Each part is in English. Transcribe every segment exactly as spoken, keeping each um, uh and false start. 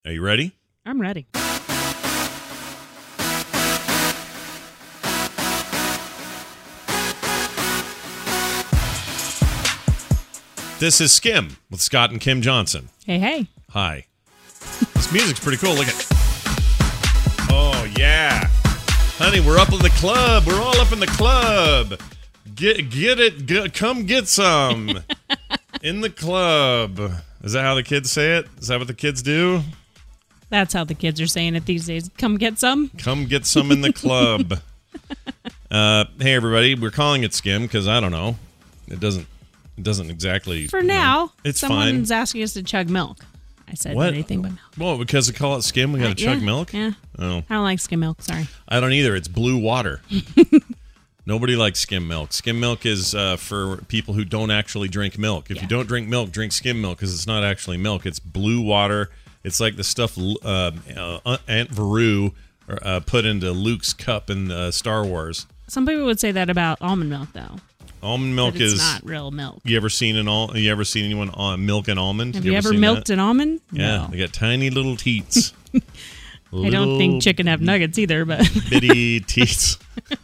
Are you ready? I'm ready. This is Skim with Scott and Kim Johnson. Hey, hey. Hi. This music's pretty cool. Look at. Oh, yeah. Honey, we're up in the club. We're all up in the club. Get get it. Get, come get some. In the club. Is that how the kids say it? Is that what the kids do? That's how the kids are saying it these days. Come get some. Come get some in the club. uh, hey, everybody. We're calling it Skim because, I don't know, it doesn't it doesn't exactly... For now, know, it's someone's fine. asking us to chug milk. I said What? anything but milk. Well, because they call it Skim, we got to Uh, chug yeah, milk? Yeah. Oh. I don't like skim milk. Sorry. I don't either. It's blue water. Nobody likes skim milk. Skim milk is uh, for people who don't actually drink milk. If Yeah. you don't drink milk, drink skim milk because it's not actually milk. It's blue water. It's like the stuff uh, uh, Aunt Veru uh, put into Luke's cup in uh, Star Wars. Some people would say that about almond milk, though. Almond milk That it's is not real milk. You ever seen an al- You ever seen anyone on milk and almond? Have you, ever, seen milked that? an almond? Yeah, No. they got tiny little teats. I don't think chicken have nuggets either, but bitty teats.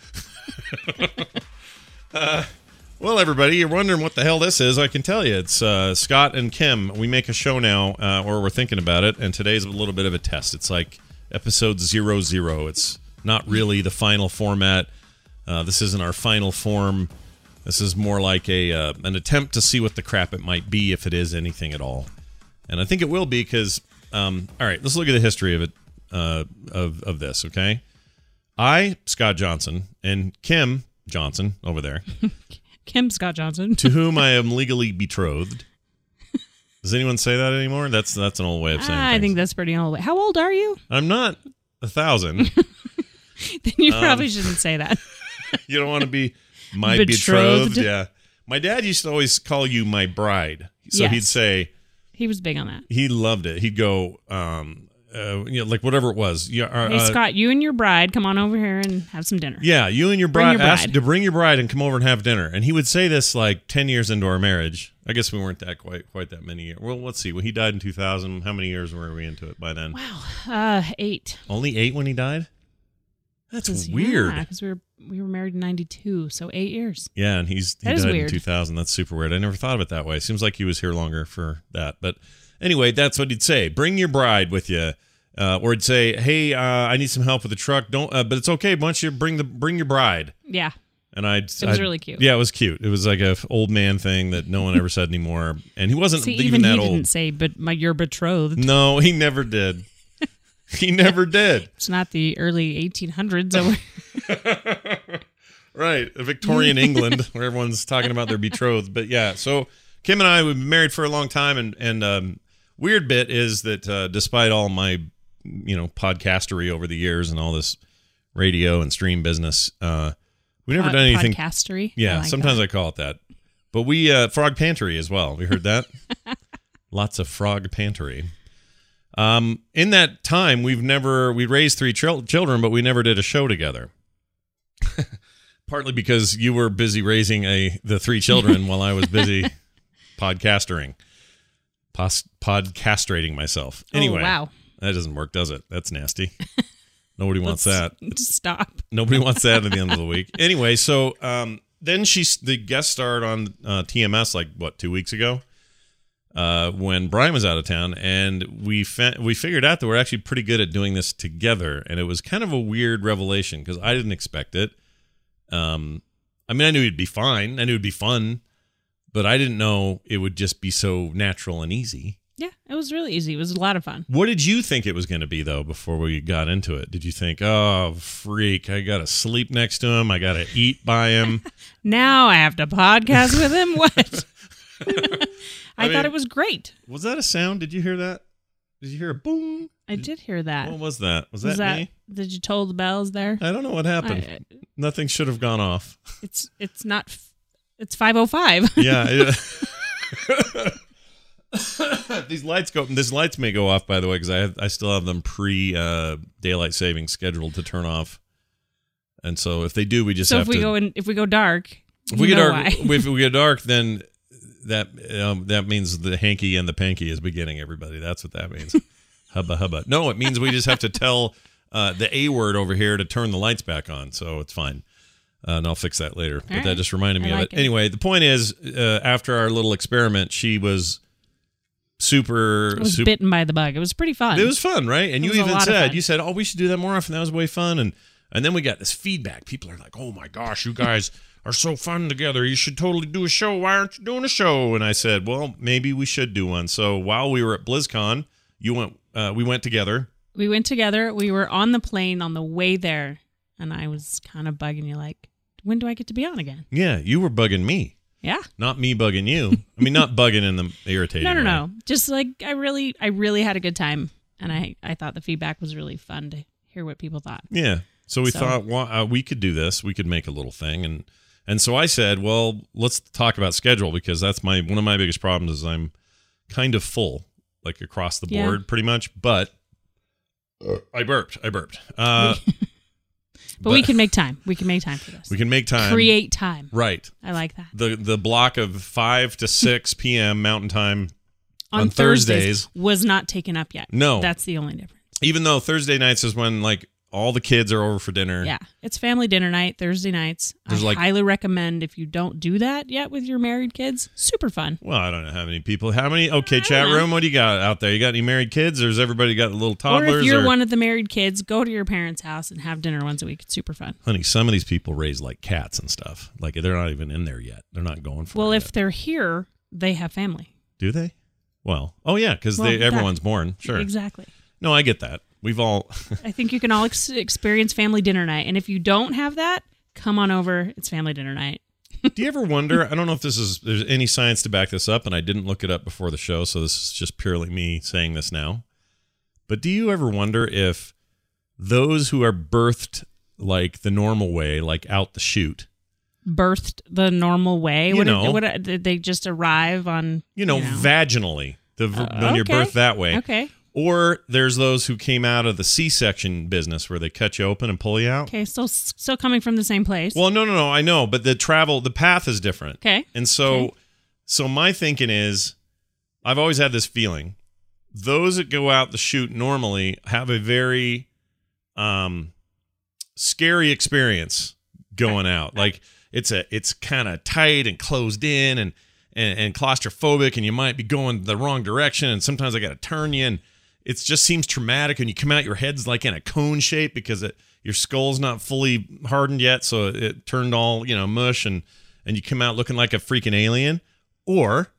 uh, well, everybody, you're wondering what the hell this is. I can tell you. It's uh, Scott and Kim. We make a show now, uh, or we're thinking about it, and today's a little bit of a test. It's like episode zero zero. It's not really the final format. Uh, this isn't our final form. This is more like a uh, an attempt to see what the crap it might be, if it is anything at all. And I think it will be because, um, all right, let's look at the history of it, uh, of, of this, okay? I, Scott Johnson, and Kim Johnson over there, Kim Scott Johnson, to whom I am legally betrothed. Does anyone say that anymore? That's that's an old way of saying I things. think that's pretty old. How old are you? I'm not a thousand. Then you Um, probably shouldn't say that. You don't want to be my betrothed. Betrothed. Yeah. My dad used to always call you my bride. So Yes. he'd say, He was big on that. he loved it. He'd go, um, uh, you know, like whatever it was. Yeah, uh, Hey, uh, Scott, you and your bride, come on over here and have some dinner. yeah, you and your Bring bride, your bride. asked to bring your bride and come over and have dinner. And he would say this like ten years into our marriage. I guess we weren't that quite quite that many years. Well, let's see. When he died in two thousand, how many years were we into it by then? Wow. Uh, eight. Only eight when he died? That's 'Cause, weird. Yeah, because we were we were married in ninety-two, so eight years. Yeah, and he's he That is died weird. in two thousand. That's super weird. I never thought of it that way. Seems like he was here longer for that. But anyway, that's what he'd say. Bring your bride with you. Uh, or he'd say, hey, uh, I need some help with the truck. Don't, uh, but it's okay. Why don't you bring the bring your bride? Yeah. And I'd, It was I'd- really cute. Yeah, it was cute. It was like a f- old man thing that no one ever said anymore. And he wasn't See, even, even that he old. didn't say, but my you're betrothed. No, he never did. He never did. It's not the early eighteen hundreds. So Right, Victorian England, where everyone's talking about their betrothed. But yeah, so Kim and I, we've been married for a long time, and and um, weird bit is that uh, despite all my, you know, podcastery over the years and all this radio and stream business, uh, we never Pod- done anything. podcastery. Yeah, I like sometimes that. I call it that. But we uh, frog pantry as well. We heard that. Lots of frog pantry. Um, in that time, we've never we raised three chil- children, but we never did a show together. Partly because you were busy raising a the three children while I was busy podcastering, pos- podcastrating myself. Anyway, Oh, wow. that doesn't work, does it? That's nasty. Nobody wants that. Let's stop. Nobody wants that at the end of the week. Anyway, so um, then she's the guest starred on uh, T M S like what two weeks ago uh, when Brian was out of town, and we fa- we figured out that we're actually pretty good at doing this together, and it was kind of a weird revelation because I didn't expect it. Um, I mean, I knew it'd be fine. I knew it'd be fun, but I didn't know it would just be so natural and easy. Yeah, it was really easy. It was a lot of fun. What did you think it was going to be, though, before we got into it? Did you think, oh, freak, I got to sleep next to him. I got to eat by him. Now I have to podcast with him? What? I, I mean- thought it was great. Was that a sound? Did you hear that? Did you hear a boom? I did hear that. What was that? Was, Was that, that, me? did you toll the bells there? I don't know what happened. I- Nothing should have gone off. It's it's not. f- It's five oh five. Yeah. it- These lights go. These lights may go off, by the way, because I have, I still have them pre uh, daylight saving scheduled to turn off, and so if they do, we just So have if we to. go in, if we go dark, if we you get know dark, why. if we get dark, then that um, that means the hanky and the panky is beginning. Everybody, that's what that means. Hubba hubba. No, it means we just have to tell uh, the A word over here to turn the lights back on, so it's fine. Uh, and I'll fix that later. But right. that just reminded me I of like it. it. Anyway, the point is, uh, after our little experiment, she was super... I was super bitten by the bug. It was pretty fun. It was fun, right? And It you was a even lot of said, fun. you said, oh, we should do that more often. That was way fun. And and then we got this feedback. People are like, oh my gosh, you guys are so fun together. You should totally do a show. Why aren't you doing a show? And I said, well, maybe we should do one. So while we were at BlizzCon, you went. Uh, we went together. We went together. We were on the plane on the way there, and I was kind of bugging you like, when do I get to be on again? Yeah, you were bugging me. Yeah. Not me bugging you. I mean, not bugging in the irritating No, no, way. no. Just like I really, I really had a good time, and I, I thought the feedback was really fun to hear what people thought. Yeah. So we So- thought well, uh, we could do this. We could make a little thing, and and so I said, well, let's talk about schedule because that's my one of my biggest problems is I'm kind of full, like across the Yeah. board, pretty much. But uh, I burped. I burped. Uh, But, we can make time. We can make time for this. we can make time. Create time. Right. I like that. The the block of five to six p.m. Mountain Time On, on Thursdays, Thursdays. was not taken up yet. No. That's the only difference. Even though Thursday nights is when like all the kids are over for dinner. Yeah. It's family dinner night, Thursday nights. There's I like- highly recommend if you don't do that yet with your married kids. Super fun. Well, I don't know how many people. How many? Okay, chat know. room. What do you got out there? You got any married kids, or has everybody got little toddlers? or if you're or- one of the married kids, go to your parents' house and have dinner once a week. It's super fun. Honey, some of these people raise like cats and stuff. Like they're not even in there yet. They're not going for Well, it if yet. they're here, they have family. Do they? Well, oh yeah, because Well, they that- everyone's born. Sure. Exactly. No, I get that. We've all. I think you can all ex- experience family dinner night. And if you don't have that, come on over. It's family dinner night. Do you ever wonder? I don't know if this is there's any science to back this up, and I didn't look it up before the show, so this is just purely me saying this now. But do you ever wonder if those who are birthed like the normal way, like out the chute, Birthed the normal way. You what know. Did, what did they just arrive on? you know, vaginally, the Uh, when you're okay. birthed that way, Okay. or there's those who came out of the C-section business where they cut you open and pull you out? Okay. Still, still coming from the same place. Well, no, no, no. I know, but the travel, the path is different. Okay. And so, Okay. so my thinking is, I've always had this feeling: those that go out the chute normally have a very, um, scary experience going out. Like it's a, it's kind of tight and closed in and, and and claustrophobic, and you might be going the wrong direction, and sometimes I got to turn you, and it just seems traumatic. And you come out, your head's like in a cone shape because it, your skull's not fully hardened yet, so it turned all, you know, mush, and and you come out looking like a freaking alien. Or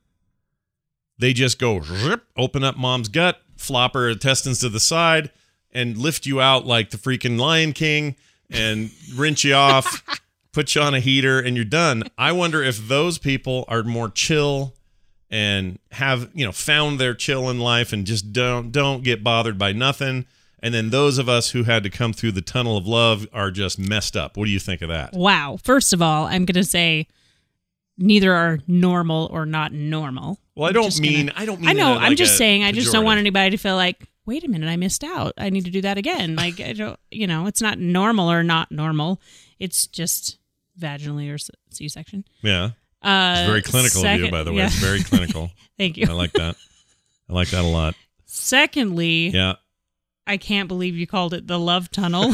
they just go zip, open up mom's gut, flop her intestines to the side, and lift you out like the freaking Lion King and rinse you off, put you on a heater, and you're done. I wonder if those people are more chill and have, you know, found their chill in life and just don't don't get bothered by nothing. And then those of us who had to come through the tunnel of love are just messed up. What do you think of that? Wow. First of all, I'm going to say neither are normal or not normal. Well, I I'm don't just mean gonna- I don't mean I know. in a, I'm like just a saying. I just don't want pejorative. anybody to feel like, wait a minute, I missed out. I need to do that again. Like I don't. You know, it's not normal or not normal. It's just vaginally or s- C-section. Yeah. Uh, It's very clinical of you, second- by the way. yeah. It's very clinical. Thank you. I like that. I like that a lot. Secondly, Yeah. I can't believe you called it the love tunnel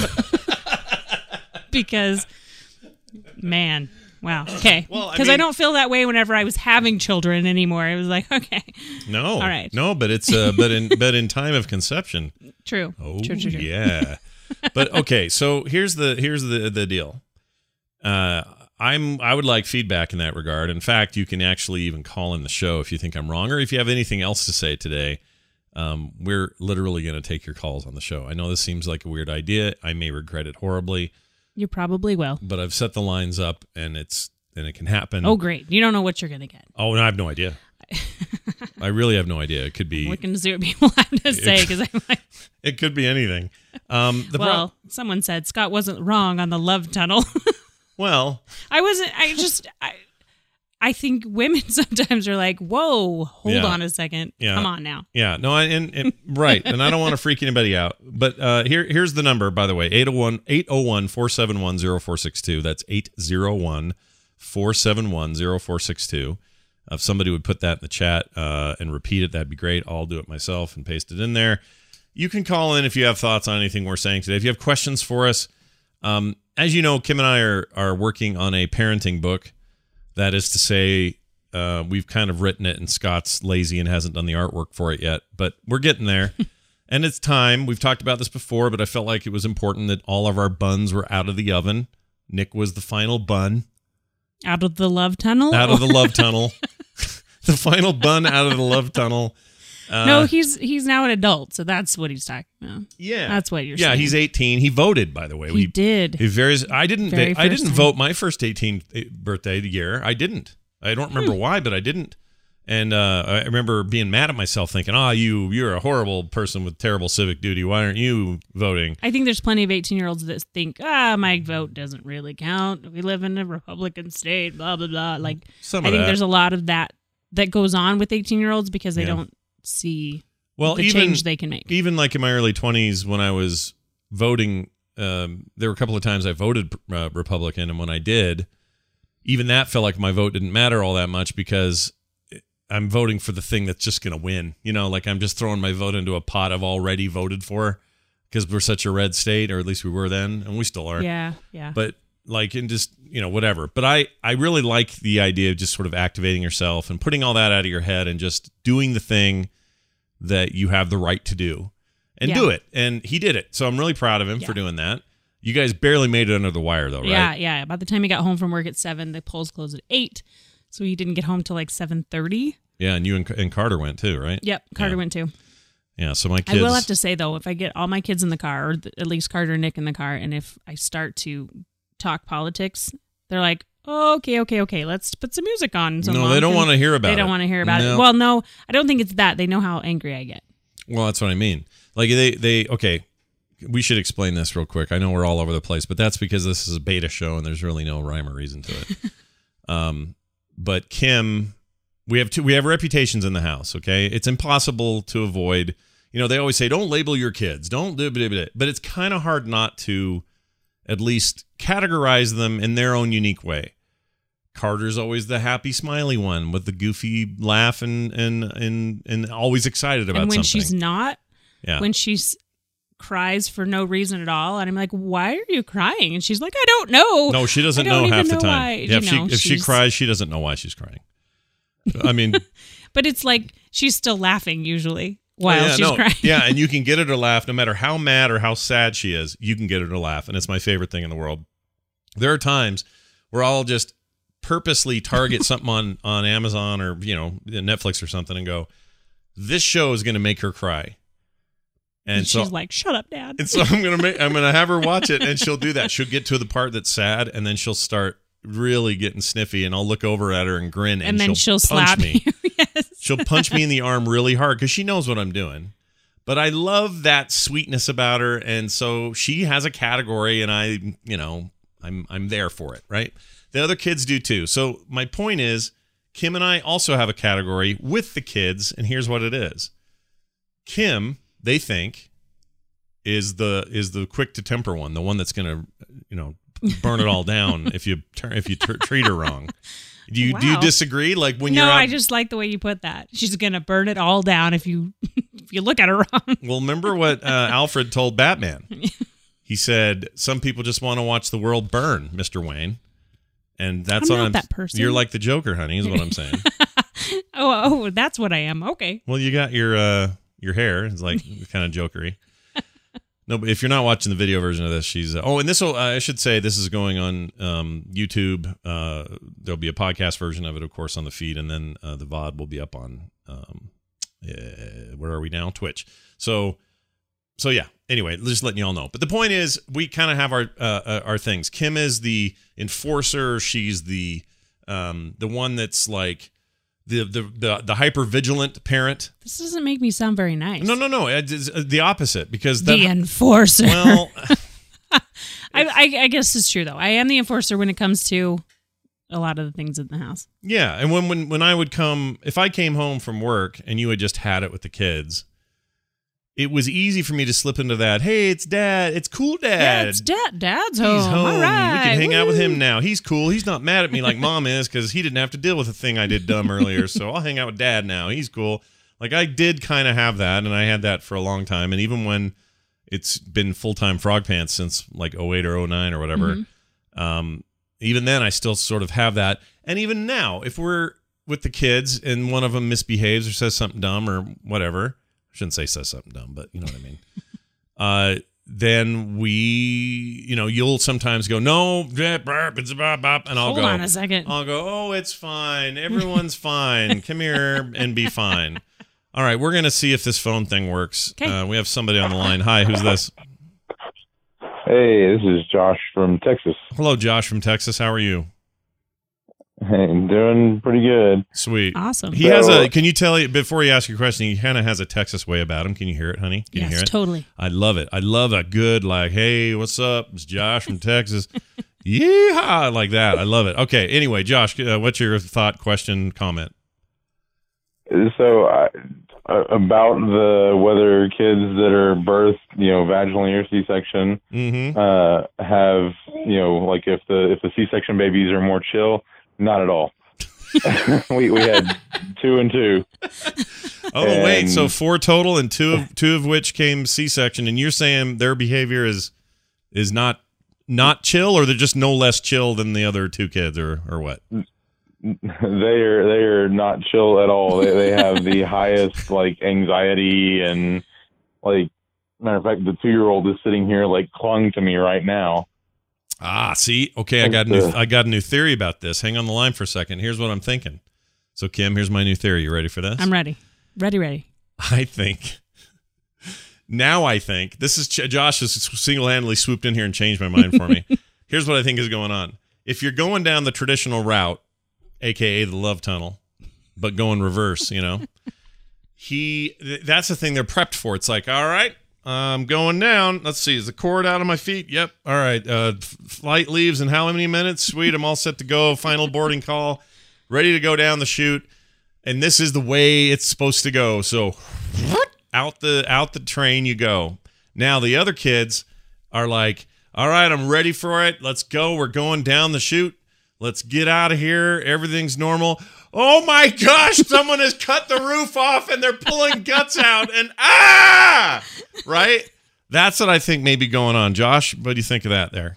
because, man, wow. Okay. Well, I Because I, mean- don't feel that way whenever I was having children anymore. It was like, okay, No. All right. No, but it's uh, but in but in time of conception. true. Oh true, true, true. yeah. But okay, so here's the here's the the deal. Uh, I'm I would like feedback in that regard. In fact, you can actually even call in the show if you think I'm wrong or if you have anything else to say today. Um, we're literally going to take your calls on the show. I know this seems like a weird idea. I may regret it horribly, You probably will. but I've set the lines up and it's and it can happen. Oh, great. You don't know what you're going to get. Oh, no, I have no idea. I really have no idea. It could be Looking to see what people have to say because I'm like, it could be anything. Um, the pro- well, someone said Scott wasn't wrong on the love tunnel. well, I wasn't. I just, I, I think women sometimes are like, whoa, hold Yeah. on a second. Yeah. Come on now. yeah, no, I, and, and right, and I don't want to freak anybody out. But uh, here, here's the number, by the way: eight oh one, eight oh one, four seven one, oh four six two. That's eight oh one, four seven one, oh four six two. If somebody would put that in the chat uh, and repeat it, that'd be great. I'll do it myself and paste it in there. you can call in if you have thoughts on anything we're saying today. If you have questions for us, um, as you know, Kim and I are are working on a parenting book. That is to say, uh, we've kind of written it, and Scott's lazy and hasn't done the artwork for it yet. But we're getting there. And it's time. We've talked about this before, but I felt like it was important that all of our buns were out of the oven. Nick was the final bun. Out of the love tunnel? Out of the love tunnel. The final bun out of the love tunnel. Uh, no, he's he's now an adult, so that's what he's talking about. Yeah. That's what you're yeah, saying. Yeah, he's eighteen. He voted, by the way. He we, did. He very, I didn't Very I didn't first vote my first eighteenth birthday year. I didn't. I don't remember Hmm. why, but I didn't. And uh, I remember being mad at myself, thinking, "Ah, oh, you, you're a horrible person with terrible civic duty. Why aren't you voting?" I think there's plenty of eighteen-year-olds that think, ah, my vote doesn't really count. We live in a Republican state, blah, blah, blah. Like, Some I of think that. there's a lot of that that goes on with eighteen-year-olds because they Yeah. don't see well, the even, change they can make. Even like in my early twenties when I was voting, um, there were a couple of times I voted uh, Republican, and when I did, even that felt like my vote didn't matter all that much because I'm voting for the thing that's just going to win. You know, like I'm just throwing my vote into a pot I've already voted for because we're such a red state, or at least we were then, and we still are. Yeah, yeah. But like, and just, you know, whatever. But I, I really like the idea of just sort of activating yourself and putting all that out of your head and just doing the thing that you have the right to do and Yeah. do it. And he did it. So I'm really proud of him Yeah. for doing that. You guys barely made it under the wire though, right? Yeah, yeah. By the time he got home from work at seven, the polls closed at eight, so he didn't get home till like seven thirty. Yeah, and you and, and Carter went too, right? Yep, Carter Yeah. went too. Yeah, so my kids. I will have to say though, if I get all my kids in the car, or th- at least Carter and Nick in the car, and if I start to talk politics, they're like, oh, "Okay, okay, okay, let's put some music on." So No, Mom they don't can- want to hear about it. They don't want to hear about No. it. Well, no, I don't think it's that. They know how angry I get. Well, that's what I mean. Like they, they, okay, we should explain this real quick. I know we're all over the place, but that's because this is a beta show and there's really no rhyme or reason to it. um, but Kim, we have two, we have reputations in the house. Okay, it's impossible to avoid. You know, they always say, "Don't label your kids. Don't do it," but it's kind of hard not to at least categorize them in their own unique way. Carter's always the happy, smiley one with the goofy laugh and and and, and always excited about And when something. she's not, yeah. when she's cries for no reason at all, and I'm like, "Why are you crying?" And she's like, "I don't know." No, she doesn't I don't know half even the know time. why. Yeah, if You she know, if she she's- cries, she doesn't know why she's crying. I mean, But it's like she's still laughing usually while yeah, she's no, crying. yeah, and you can get her to laugh no matter how mad or how sad she is. You can get her to laugh, and it's my favorite thing in the world. There are times where I'll just purposely target something on on Amazon or you know Netflix or something and go, "This show is going to make her cry." And, And so she's like, "Shut up, Dad." And so I'm gonna make I'm gonna have her watch it, and she'll do that. She'll get to the part that's sad, and then she'll start really getting sniffy, and I'll look over at her and grin, and, and then she'll, she'll, punch slap me. you. Yes. She'll punch me in the arm really hard because she knows what I'm doing. But I love that sweetness about her, and so she has a category, and I, you know, I'm I'm there for it, right? The other kids do too. So my point is, Kim and I also have a category with the kids, and here's what it is. Kim, they think, is the is the quick to temper one, the one that's gonna, you know, burn it all down if you turn if you t- treat her wrong. Do you do you Wow. disagree? Like when no, you're out, I just like the way you put that. She's gonna burn it all down if you if you look at her wrong. well, remember what uh, Alfred told Batman? He said, "Some people just want to watch the world burn, Mister Wayne." And that's I'm what not I'm. that person. You're like the Joker, honey, is what I'm saying. Oh, oh, that's what I am. Okay. Well, you got your uh, your hair. It's like kind of jokery. No, but if you're not watching the video version of this, she's. Uh, oh, and this will. Uh, I should say this is going on um, YouTube. Uh, there'll be a podcast version of it, of course, on the feed, and then uh, the V O D will be up on. Um, uh, where are we now? Twitch. So, so yeah. Anyway, just letting you all know. But the point is, we kind of have our uh, uh, our things. Kim is the enforcer. She's the um, the one that's like. The, the the the hyper vigilant parent. This doesn't make me sound very nice. No, no, no. It's the opposite because that, The enforcer. well, I, I, I guess it's true though. I am the enforcer when it comes to a lot of the things in the house. yeah. And when when when I would come, if I came home from work and you had just had it with the kids, it was easy for me to slip into that. Hey, it's Dad. It's cool, Dad. Yeah, it's dad. Dad's home. He's home. All right. We can hang out with Woo. him now. He's cool. He's not mad at me like Mom is because he didn't have to deal with the thing I did dumb earlier. So I'll hang out with Dad now. He's cool. Like I did kind of have that, and I had that for a long time. And even when it's been full-time Frog Pants since like oh eight or oh nine or whatever, mm-hmm. um, even then I still sort of have that. And even now, if we're with the kids and one of them misbehaves or says something dumb or whatever, I shouldn't say says something dumb, but you know what I mean. uh, then we, you know, you'll sometimes go, no, and I'll Hold go, on a second. I'll go, oh, it's fine. Everyone's fine. Come here and be fine. All right, we're going to see if this phone thing works. Okay. Uh, we have somebody on the line. Hi, who's this? Hey, this is Josh from Texas. Hello, Josh from Texas. How are you? Hey, I'm doing pretty good. Sweet. Awesome. He has a, can you tell, before you ask your question, he kind of has a Texas way about him. Can you hear it, honey? Can yes, you hear it? Totally. I love it. I love a good, like, hey, what's up? It's Josh from Texas. Yeehaw, like that. I love it. Okay, anyway, Josh, uh, what's your thought, question, comment? So, uh, about the whether kids that are birthed, you know, vaginally or C-section, mm-hmm. uh, have, you know, like if the if the C-section babies are more chill, not at all. we we had two and two. Oh and wait, so four total, and two of two of which came C-section, and you're saying their behavior is is not not chill, or they're just no less chill than the other two kids, or or what? They are they are not chill at all. They they have the highest like anxiety, and like matter of fact, the two year old is sitting here like clung to me right now. Ah, see, okay, I got a new I got a new theory about this. Hang on the line for a second. Here's what I'm thinking. So Kim, here's my new theory. You ready for this? I'm ready. Ready, ready. I think now I think this is Josh has single handedly swooped in here and changed my mind for me. Here's what I think is going on. If you're going down the traditional route, aka the love tunnel, but going reverse, you know, he that's the thing they're prepped for. It's like, all right, I'm going down. Let's see, is the cord out of my feet? Yep. All right. Uh, flight leaves in how many minutes? Sweet. I'm all set to go. Final boarding call. Ready to go down the chute. And this is the way it's supposed to go. So out the out the train you go. Now the other kids are like, all right, I'm ready for it. Let's go. We're going down the chute. Let's get out of here. Everything's normal. Oh my gosh, someone has cut the roof off and they're pulling guts out and ah! Right? That's what I think may be going on. Josh, what do you think of that there?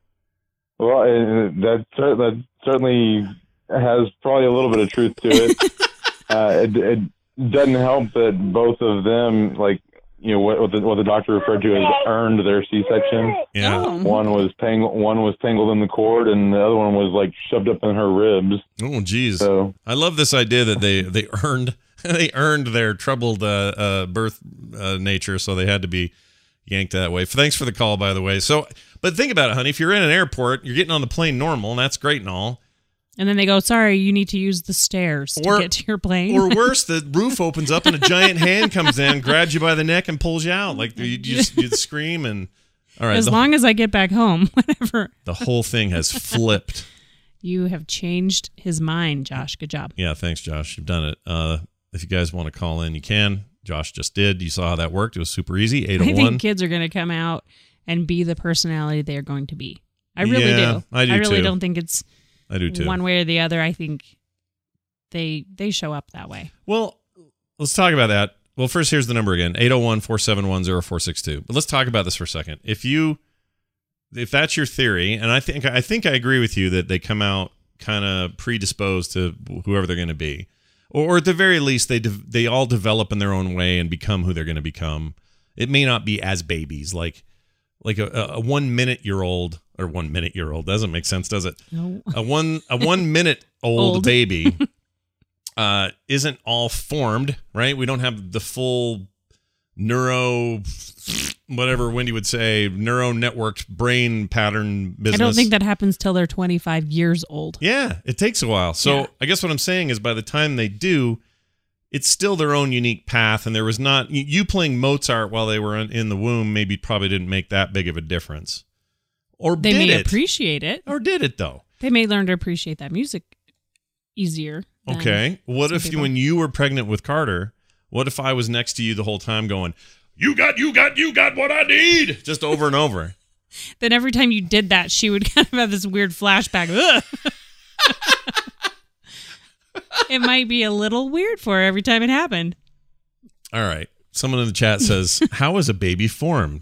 Well, uh, that, that certainly has probably a little bit of truth to it. uh, it, it doesn't help that both of them, like, you know, what, what, the, what the doctor referred to as earned their C-section. Yeah. Oh. One was tang- one was tangled in the cord, and the other one was like shoved up in her ribs. Oh, geez. So, I love this idea that they they earned they earned their troubled uh, uh, birth uh, nature, so they had to be yanked that way. Thanks for the call, by the way. So, but think about it, honey. If you're in an airport, you're getting on the plane normal, and that's great and all. And then they go, sorry, you need to use the stairs Or- to get to your plane. Or worse, the roof opens up and a giant hand comes in, grabs you by the neck, and pulls you out. Like you just you'd scream and all right. as the, long as I get back home, whatever. the whole thing has flipped. You have changed his mind, Josh. Good job. Yeah, thanks, Josh. You've done it. Uh, if you guys want to call in, you can. Josh just did. You saw how that worked. It was super easy. eight oh one. I think kids are going to come out and be the personality they're going to be. I really Yeah, do. I do really too. don't think it's I do too. one way or the other. I think they they show up that way. Well, let's talk about that. Well, first, here's the number again, eight oh one, four seven one, oh four six two. But let's talk about this for a second. If you, if that's your theory, and I think I think I agree with you that they come out kind of predisposed to whoever they're going to be, or, or at the very least, they de- they all develop in their own way and become who they're going to become. It may not be as babies, like like a, a one minute year old or one minute year old doesn't make sense, does it? No. A one a one minute old, Old. baby uh, isn't all formed, right? We don't have the full neuro, whatever Wendy would say, neuro networked brain pattern business. I don't think that happens till they're twenty-five years old. Yeah, it takes a while. So Yeah. I guess what I'm saying is by the time they do, it's still their own unique path. And there was not, you- you playing Mozart while they were in, in the womb maybe probably didn't make that big of a difference. Or They did may it? appreciate it. or did it though? They may learn to appreciate that music easier. than Okay. What some if you, people. when you were pregnant with Carter, what if I was next to you the whole time going, you got, you got, you got what I need, just over and over? Then every time you did that, she would kind of have this weird flashback. Ugh. It might be a little weird for her every time it happened. All right. Someone in the chat says, "How is a baby formed?"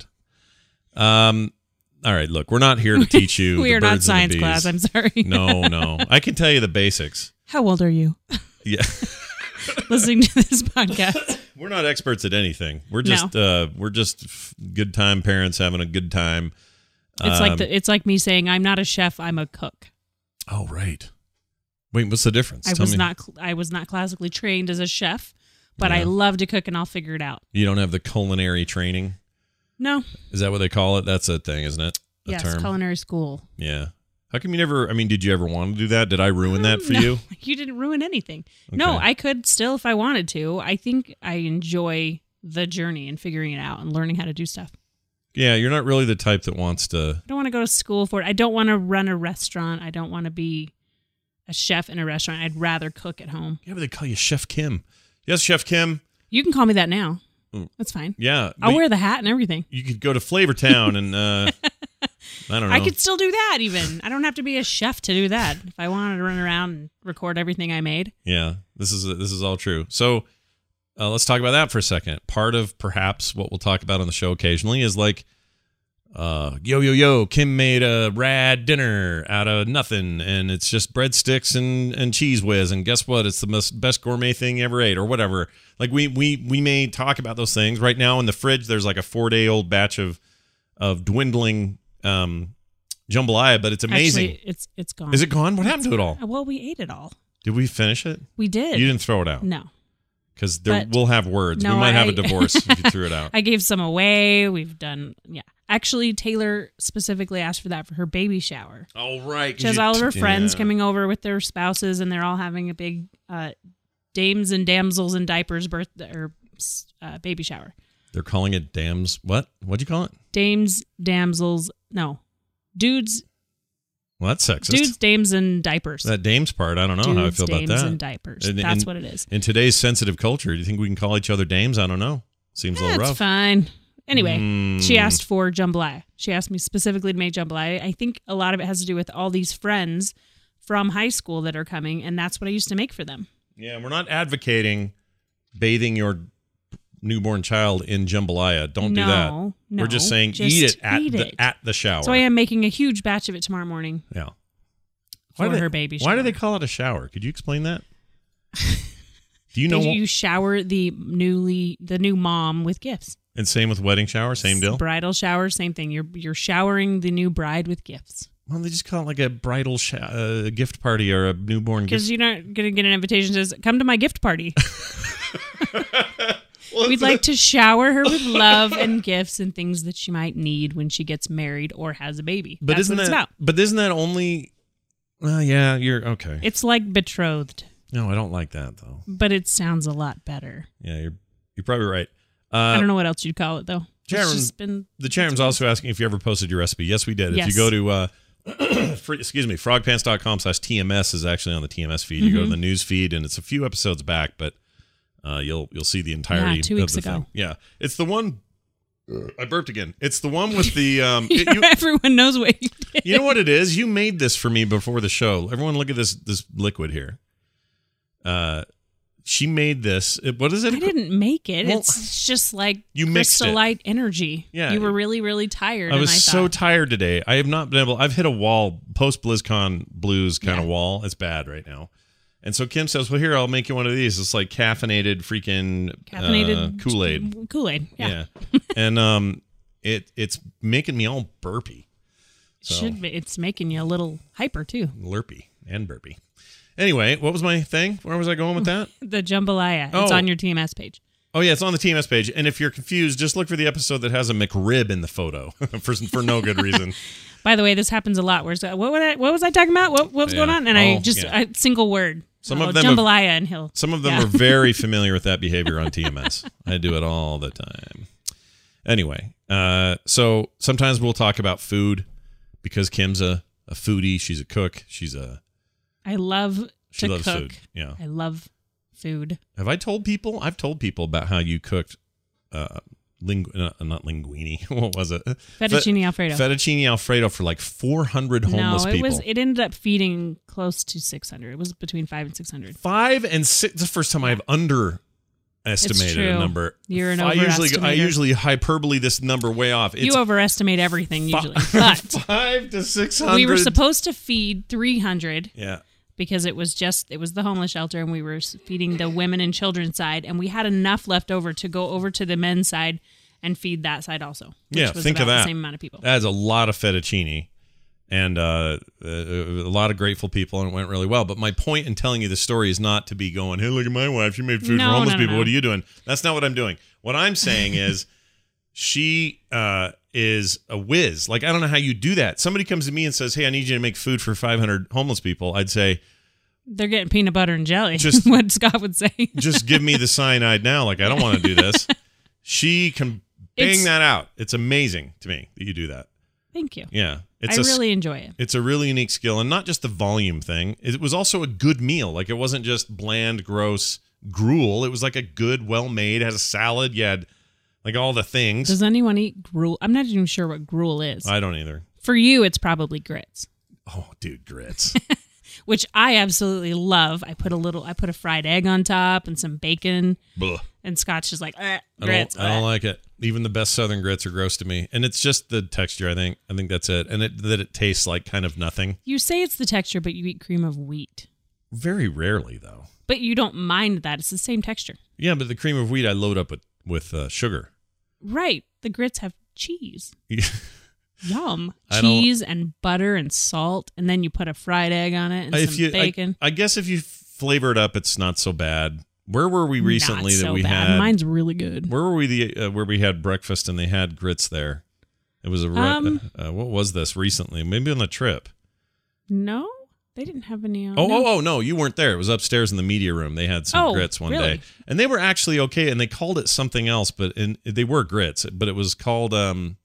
Um. All right. Look, we're not here to teach you. we the are not birds and the science bees. class. I'm sorry. No, no. I can tell you the basics. How old are you? Yeah. Listening to this podcast. We're not experts at anything. We're just No. uh, we're just f- good time parents having a good time. It's Um, like the, it's like me saying I'm not a chef. I'm a cook. Oh, right. Wait, what's the difference? I Tell was me. not. cl- I was not classically trained as a chef, but I Yeah. love to cook and I'll figure it out. You don't have the culinary training. No. Is that what they call it? That's a thing, isn't it? A Yes. term. Culinary school. Yeah. How come you never? I mean, did you ever want to do that? Did I ruin that for No, you? You didn't ruin anything. No, Okay. I could still if I wanted to. I think I enjoy the journey and figuring it out and learning how to do stuff. Yeah, you're not really the type that wants to. I don't want to go to school for it. I don't want to run a restaurant. I don't want to be a chef in a restaurant. I'd rather cook at home. Yeah, but they call you Chef Kim. Yes, Chef Kim. You can call me that now. Mm. That's fine. Yeah, I'll but wear the hat and everything. You could go to Flavor Town and uh, I don't know. I could still do that even. I don't have to be a chef to do that. If I wanted to run around and record everything I made. Yeah, this is this is all true. So uh, let's talk about that for a second. Part of perhaps what we'll talk about on the show occasionally is like, uh, yo yo yo, Kim made a rad dinner out of nothing, and it's just breadsticks and and cheese whiz, and guess what? It's the most best gourmet thing you ever ate, or whatever. Like we we we may talk about those things right now in the fridge. There's like a four day old batch of of dwindling um, jambalaya, but it's amazing. Actually, it's it's gone. Is it gone? What happened to it all? Well, we ate it all. Did we finish it? We did. You didn't throw it out. No. Because But- we'll have words. No, we might have I- a divorce if you threw it out. I gave some away. We've done, yeah. Actually, Taylor specifically asked for that for her baby shower. Oh, right. She has all of her friends coming over with their spouses, and they're all having a big uh, dames and damsels in diapers birth or uh, baby shower. They're calling it dams. What? What'd you call it? Dames, damsels, no, dudes, Well, that's sexist. dudes, dames, and diapers. That dames part, I don't know dudes, how I feel dames, about that. and diapers. In- That's in- what it is. In today's sensitive culture, do you think we can call each other dames? I don't know. Seems a little That's rough. fine. Anyway, Mm. she asked for jambalaya. She asked me specifically to make jambalaya. I think a lot of it has to do with all these friends from high school that are coming, and that's what I used to make for them. Yeah, we're not advocating bathing your newborn child in jambalaya. Don't do that. No, We're just no, saying just eat it at eat the it. at the shower. So I am making a huge batch of it tomorrow morning yeah. for do they- her baby shower. Why do they call it a shower? Could you explain that? Do you know? They- what- you shower the newly the new mom with gifts. And same with wedding shower, same deal. Bridal shower, same thing. You're you're showering the new bride with gifts Well, they just call it like a bridal sh- uh, gift party or a newborn gift. because you're not gonna get an invitation that says come to my gift party. Well, We'd like to shower her with love and gifts and things that she might need when she gets married or has a baby. but That's isn't what it's that? about. But isn't that only? Well, yeah, you're okay. It's like betrothed, No, I don't like that though. but it sounds a lot better. Yeah, you're you're probably right. Uh, I don't know what else you'd call it though. It's Sharon, just been The chat room's also asking if you ever posted your recipe. Yes, we did. If Yes. you go to, uh, free, excuse me, frogpants.com slash TMS is actually on the T M S feed. You go to Mhm. the news feed, and it's a few episodes back, but uh, you'll you'll see the entirety Yeah, two of weeks the ago. thing. Yeah, it's the one. I burped again. It's the one with the. Um, it- you, Everyone knows what you did. you know what it is? You made this for me before the show. Everyone, look at this this liquid here. Uh, she made this. It- What is it? I didn't make it. Well, it's just like you mixed it. crystallite energy. Yeah. You were really, really tired. I was and I so thought, tired today. I have not been able. I've hit a wall, post BlizzCon blues kind of Yeah. wall. It's bad right now. And so Kim says, "Well, here, I'll make you one of these. It's like caffeinated freaking caffeinated uh, Kool-Aid. Kool-Aid. Yeah. and um, it it's making me all burpy, so Should be. It's making you a little hyper too. lurpy and burpy. Anyway, what was my thing? Where was I going with that? The jambalaya. Oh. It's on your T M S page. Oh yeah, it's on the T M S page. And if you're confused, just look for the episode that has a McRib in the photo for for no good reason. By the way, this happens a lot. Where's what? What, I, what was I talking about? What, what was Yeah. going on? And Oh, I just yeah. a single word. Some oh, of them have- jambalaya and hill. Some of them Yeah. are very familiar with that behavior on T M S. I do it all the time. Anyway, uh, so sometimes we'll talk about food because Kim's a, a foodie. She's a cook. She's a I love she to loves cook. food. Yeah. I love food. Have I told people? I've told people about how you cooked uh, ling- uh, not linguine. What was it? Fettuccine Alfredo. Fettuccine Alfredo for like four hundred homeless no, it people. was. It ended up feeding close to six hundred. It was between five and six hundred. Five and six. It's the first time I've under estimated true. a number. You're an I usually I overestimator. usually hyperbole this number way off. It's You overestimate everything usually. But five to six hundred. we were supposed to feed three hundred Yeah. because it was just it was the homeless shelter, and we were feeding the women and children side, and we had enough left over to go over to the men's side and feed that side also. Which Yeah, was think about of that. The same amount of people. That's a lot of fettuccine and uh, a, a lot of grateful people, and it went really well. But my point in telling you the story is not to be going, hey, look at my wife. She made food No, for homeless no, no, people. no. What are you doing? That's not what I'm doing. What I'm saying is she uh, is a whiz. Like, I don't know how you do that. Somebody comes to me and says, hey, I need you to make food for five hundred homeless people. I'd say, They're getting peanut butter and jelly. Just- what Scott would say. just give me the cyanide now. Like, I don't want to do this. She can bang It's- that out. It's amazing to me that you do that. Thank you. Yeah. It's I a really enjoy it. It's a really unique skill, and not just the volume thing. It was also a good meal. Like, it wasn't just bland, gross gruel. It was like a good, well-made. It has a salad. You had like all the things. Does anyone eat gruel? I'm not even sure what gruel is. I don't either. For you, it's probably grits, Oh, dude, grits. which I absolutely love. I put a little, I put a fried egg on top and some bacon, Blah. and Scott's just like, eh, I grits. don't. I don't eh." like it. Even the best Southern grits are gross to me, and it's just the texture. I think. I think that's it, and it that it tastes like kind of nothing. You say it's the texture, but you eat cream of wheat. Very rarely, though. But you don't mind that. It's the same texture. Yeah, but the cream of wheat I load up with with uh, sugar. Right. The grits have cheese. Yum. I don't- Cheese and butter and salt, and then you put a fried egg on it and if some you, bacon. I, I guess if you flavor it up, it's not so bad. Where were we recently Not that so we bad. had? Mine's really good. Where were we the uh, where we had breakfast and they had grits there? It was a re- Um, uh, what was this recently? Maybe on the trip. No, they didn't have any. On, Oh, no. oh, oh, no, you weren't there. It was upstairs in the media room. They had some Oh, grits one really? day, and they were actually okay. And they called it something else, but in, they were grits, but it was called um,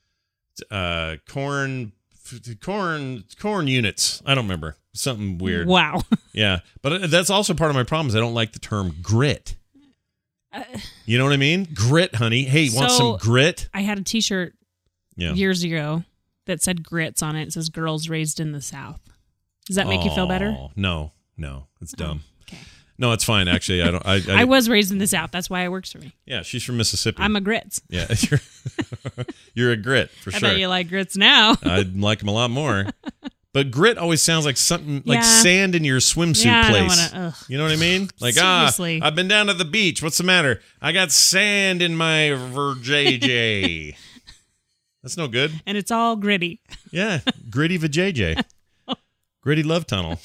uh, corn, corn, corn units. I don't remember. Something weird. Wow. Yeah, but that's also part of my problem is I don't like the term grit. Uh, You know what I mean? Grit, honey. Hey, want So- some grit? I had a T-shirt Yeah. years ago that said grits on it. It says "Girls Raised in the South." Does that make you feel better? Oh, no, no, it's dumb. Okay. No, it's fine. Actually, I don't. I, I, I was raised in the South. That's why it works for me. Yeah, she's from Mississippi. I'm a grits. yeah, you're, you're a grit for I sure. bet you like grits now. I'd like them a lot more. But grit always sounds like something like Yeah. sand in your swimsuit Yeah, I don't place. wanna- ugh. You know what I mean? Like, Seriously. ah, I've been down to the beach. What's the matter? I got sand in my ver J J. That's no good. And it's all gritty. Yeah, gritty vajayjay. Gritty love tunnel.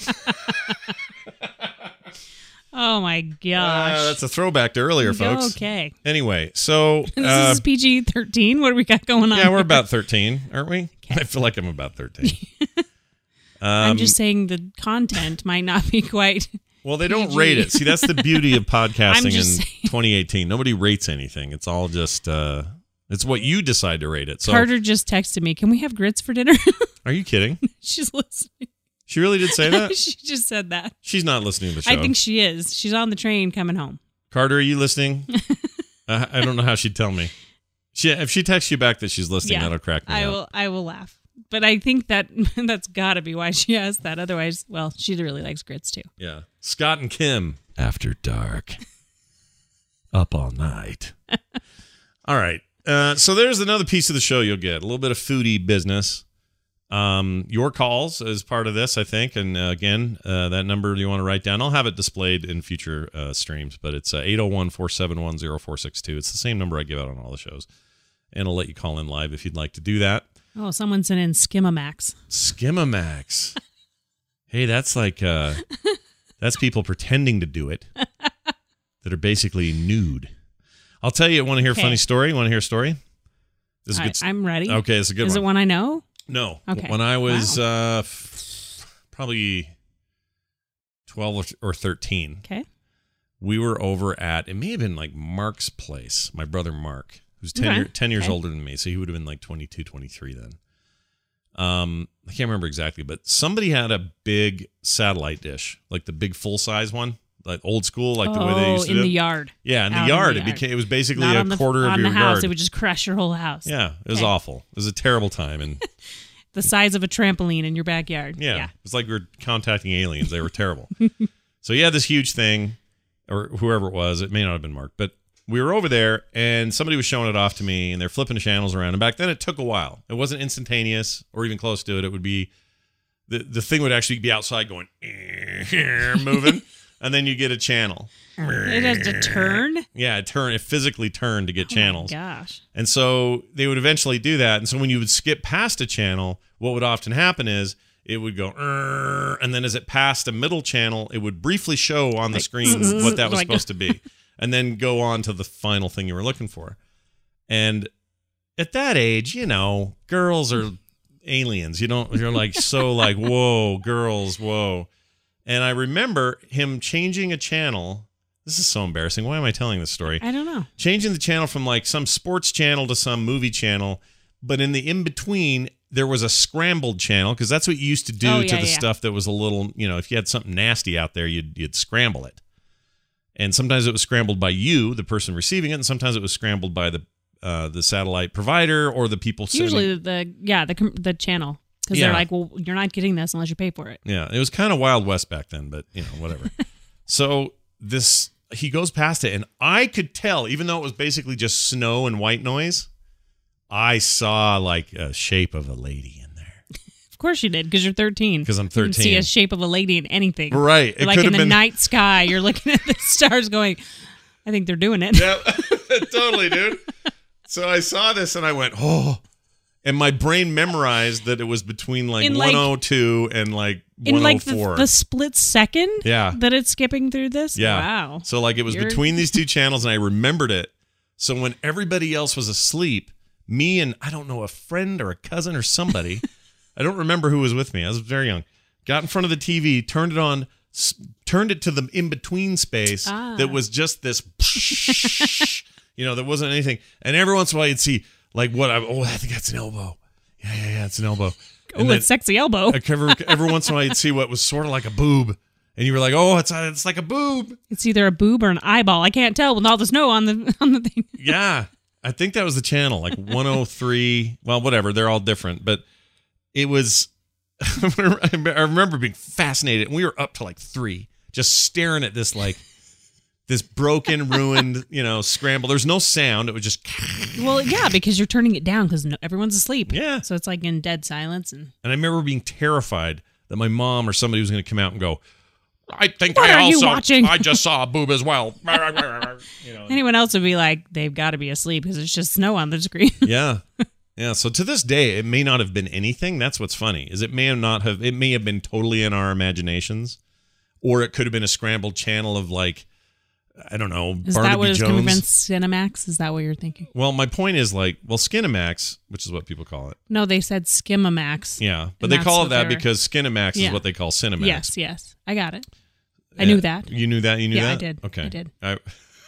Oh my gosh. Uh, that's a throwback to earlier, folks. Okay. Anyway, so This uh, is P G thirteen. What do we got going on? yeah, we're here? about thirteen, aren't we? I feel like I'm about thirteen. I'm Um, just saying the content might not be quite. well, they don't P G. rate it. See, that's the beauty of podcasting in just saying. twenty eighteen. Nobody rates anything. It's all just uh, it's what you decide to rate it. So, Carter just texted me. Can we have grits for dinner? are you kidding? She's listening. She really did say that? She just said that. She's not listening to the show. I think she is. She's on the train coming home. Carter, are you listening? uh, I don't know how she'd tell me. She, if she texts you back that she's listening, Yeah, that'll crack me I up. will. I will laugh. But I think that that's got to be why she asked that. Otherwise, well, she really likes grits too. Yeah. Scott and Kim. After dark. Up all night. All right. Uh, so there's another piece of the show you'll get. A little bit of foodie business. Um, your calls as part of this, I think. And uh, again, uh, that number you want to write down. I'll have it displayed in future uh, streams, but it's uh, eight oh one, four seven one, oh four six two. It's the same number I give out on all the shows. And I'll let you call in live if you'd like to do that. Oh, someone sent in Skimamax. Skimamax. Hey, that's like uh that's people pretending to do it that are basically nude. I'll tell you. Want to hear a Okay. funny story? Want to hear a story? This is a I, good. st- I'm ready. okay, it's a good Is one. it one I know? No. Okay. When I was uh f- probably twelve or- or thirteen, Okay. we were over at, it may have been like Mark's place. My brother Mark, who's ten, Okay. year, ten years Okay. older than me, so he would have been like twenty-two, twenty-three then. Um, I can't remember exactly, but somebody had a big satellite dish, like the big full size one, like old school, like the way they Oh, used to in do the it. yard. Yeah, in the Out in yard. the It yard. became. It was basically Not a on the, quarter on of your the house. yard. It would just crush your whole house. Yeah, it was Okay. awful. It was a terrible time, and The size of a trampoline in your backyard. yeah, it was like we were contacting aliens. They were terrible. So he had this huge thing, or whoever it was. It may not have been Mark, but we were over there, and somebody was showing it off to me, and they're flipping the channels around. And back then, it took a while. It wasn't instantaneous or even close to it. It would be the the thing would actually be outside going moving, and then you get a channel. It has to turn? Yeah, it turn it physically turned to get Oh channels. my gosh. And so they would eventually do that. And so when you would skip past a channel, what would often happen is it would go, and then as it passed a middle channel, it would briefly show on the Like, screen what that was like- supposed to be, and then go on to the final thing you were looking for. And at that age, you know, girls are aliens. You don't, you're like, so like, whoa, girls, whoa. And I remember him changing a channel. This is so embarrassing. Why am I telling this story? I don't know. Changing the channel from like some sports channel to some movie channel, but in the in-between, there was a scrambled channel, because that's what you used to do Oh, to yeah, the yeah. stuff that was a little, you know, if you had something nasty out there, you'd you'd scramble it. And sometimes it was scrambled by you, the person receiving it, and sometimes it was scrambled by the uh, the satellite provider or the people sitting. Usually the yeah the com- the channel, because Yeah. they're like, well, you're not getting this unless you pay for it. Yeah, it was kind of Wild West back then, but you know, whatever. So this, he goes past it, and I could tell, even though it was basically just snow and white noise, I saw like a shape of a lady in there. Of course you did, because you're thirteen. Because I'm You can see thirteen. a shape of a lady in anything. Right. It Like could in have the been night sky, you're looking at the stars going, I think they're doing it. Yeah, totally, dude. So I saw this and I went, oh. And my brain memorized that it was between like, In, like- one oh two and like In like one oh four. the, the split second Yeah. that it's skipping through this? Yeah. Wow. So like it was You're- between these two channels and I remembered it. So when everybody else was asleep, me and I don't know, a friend or a cousin or somebody, I don't remember who was with me. I was very young. Got in front of the T V, turned it on, s- turned it to the in-between space Ah. that was just this, you know, there wasn't anything. And every once in a while you'd see like what I, oh, I think that's an elbow. Yeah, yeah, yeah, it's an elbow. Oh, And then- it's sexy elbow. like, every, every once in a while you'd see what was sort of like a boob. And you were like, oh, it's it's like a boob. It's either a boob or an eyeball. I can't tell with all the snow on the on the thing. Yeah. I think that was the channel, like one oh three. Well, whatever. They're all different. But it was, I remember being fascinated. And we were up to like three, just staring at this, like, this broken, ruined, you know, scramble. There's no sound. It was just, Well, yeah, because you're turning it down because no, everyone's asleep. Yeah. So it's like in dead silence. And and I remember being terrified that my mom or somebody was going to come out and go, I think What I are you also, watching? I just saw a boob as well. You know, anyone else would be like, they've got to be asleep because it's just snow on the screen. yeah. Yeah. So to this day, it may not have been anything. That's what's funny, is it may have not have, it may have been totally in our imaginations, or it could have been a scrambled channel of like, I don't know, Is Barnaby that what is coming from Jones. Cinemax? Is that what you're thinking? Well, my point is like, well, Skinamax, which is what people call it. No, they said Skimamax. Yeah. But And they that's call it what that they're- because Skinamax is Yeah. what they call Cinemax. Yes, yes. I got it. I Uh, knew that. You knew that? You knew Yeah, that? I did. Okay. I did. I,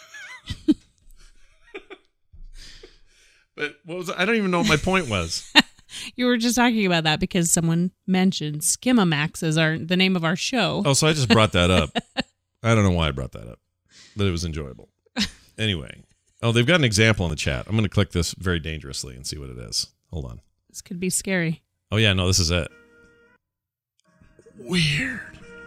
but what was I don't even know what my point was. You were just talking about that because someone mentioned Skimamax as our the name of our show. Oh, so I just brought that up. I don't know why I brought that up, but it was enjoyable. Anyway. Oh, they've got an example in the chat. I'm going to click this very dangerously and see what it is. Hold on. This could be scary. Oh, yeah, no, this is it. Weird.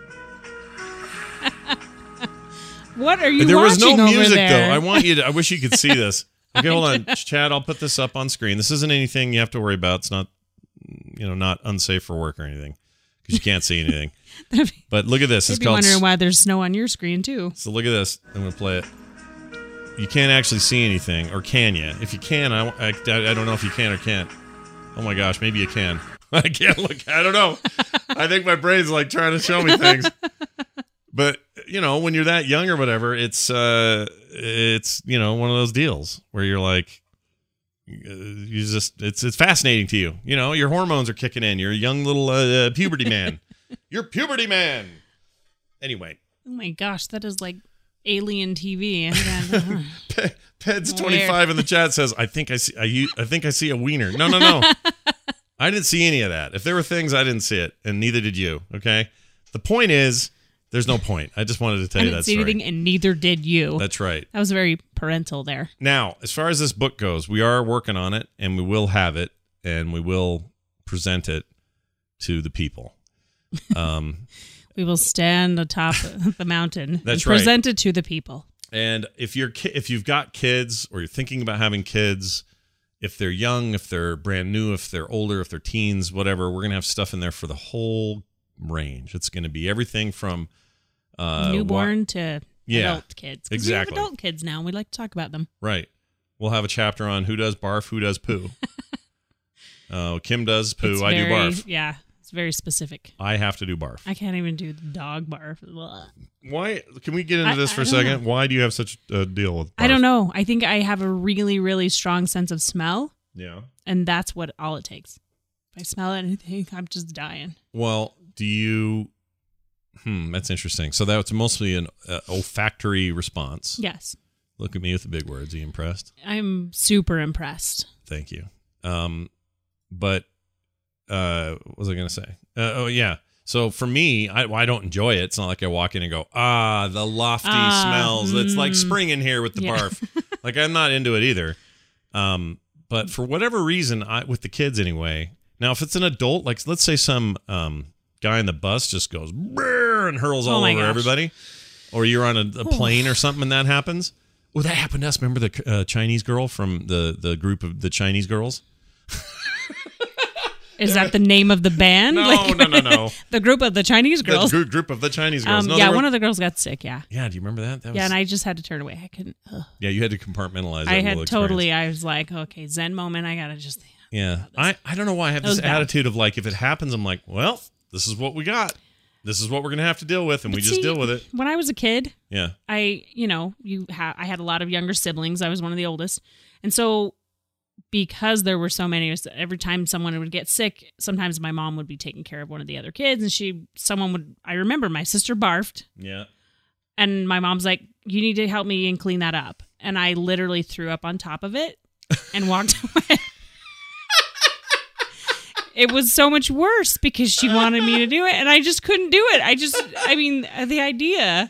What are you There was no watching over music, there? though. I want you to, I wish you could see this. Okay, hold on. Chad, I'll put this up on screen. This isn't anything you have to worry about. It's not, you know, not unsafe for work or anything, because you can't see anything. But look at this. You'd It's be called... wondering why there's snow on your screen, too. So look at this. I'm going to play it. You can't actually see anything, or can you? If you can, I, I, I don't know if you can or can't. Oh my gosh, maybe you can. I can't look. I don't know. I think my brain's like trying to show me things. But, you know, when you're that young or whatever, it's, uh, it's you know, one of those deals where you're like, uh, you just, it's it's fascinating to you. You know, your hormones are kicking in. You're a young little uh, puberty man. You're puberty man. Anyway. Oh my gosh, that is like alien T V. I Pe- Peds Weird. twenty-five in the chat says, I think I see I, u- I think I see a wiener. No, no, no. I didn't see any of that. If there were things, I didn't see it, and neither did you, okay? The point is, there's no point. I just wanted to tell I you didn't that see story. anything, and neither did you. That's right. That was very parental there. Now, as far as this book goes, we are working on it, and we will have it, and we will present it to the people. Um, We will stand atop the mountain That's and right. present it to the people. And if you're ki- if you've got kids or you're thinking about having kids, if they're young, if they're brand new, if they're older, if they're teens, whatever, we're gonna have stuff in there for the whole range. It's gonna be everything from uh, Newborn wa- to Yeah, adult kids. 'Cause exactly. We have adult kids now, and we like to talk about them. right. We'll have a chapter on who does barf, who does poo. uh, Kim does poo, It's I very, do barf. Yeah, it's very specific. I have to do barf. I can't even do the dog barf. Ugh. Why? Can we get into I- this for I a don't second? Why do you have such a deal with barf? I don't know. I think I have a really, really strong sense of smell, Yeah. and that's what all it takes. If I smell anything, I'm just dying. Well, do you? Hmm, that's interesting. So that's mostly an uh, olfactory response. Yes, Look at me with the big words. Are you impressed? I'm super impressed. Thank you. Um, but uh, what was I going to say? Uh, oh yeah. So for me, I, I don't enjoy it. It's not like I walk in and go, ah, the lofty Ah, smells. It's like mm. spring in here with the Yeah. barf. Like I'm not into it either. Um, but for whatever reason, I with the kids anyway. Now, if it's an adult, like let's say some um, guy in the bus just goes "Brrr," and hurls Oh all my over gosh. everybody, or you're on a, a plane or something and that happens. Oh, that happened to us. Remember the uh, Chinese girl from the the group of the Chinese girls? Is that the name of the band? No, no, no, no. The group of the Chinese The girls. group, group of the Chinese girls. Um, No, yeah, there were- one of the girls got sick. Yeah, Yeah, do you remember that? That was, yeah, and I just had to turn away. I couldn't. Ugh. yeah, you had to compartmentalize. That I little had experience. totally. I was like, okay, Zen moment. I gotta just. Yeah, I, I don't know why I have That this was bad. attitude of like if it happens, I'm like, well, this is what we got. This is what we're gonna have to deal with, and we But just see, deal with it. When I was a kid, Yeah, I, you know, you ha- I had a lot of younger siblings. I was one of the oldest, and so because there were so many, every time someone would get sick, sometimes my mom would be taking care of one of the other kids, and she, someone would. I remember my sister barfed, yeah. and my mom's like, "You need to help me and clean that up," and I literally threw up on top of it and walked away. It was so much worse because she wanted me to do it, and I just couldn't do it. I just, I mean, the idea.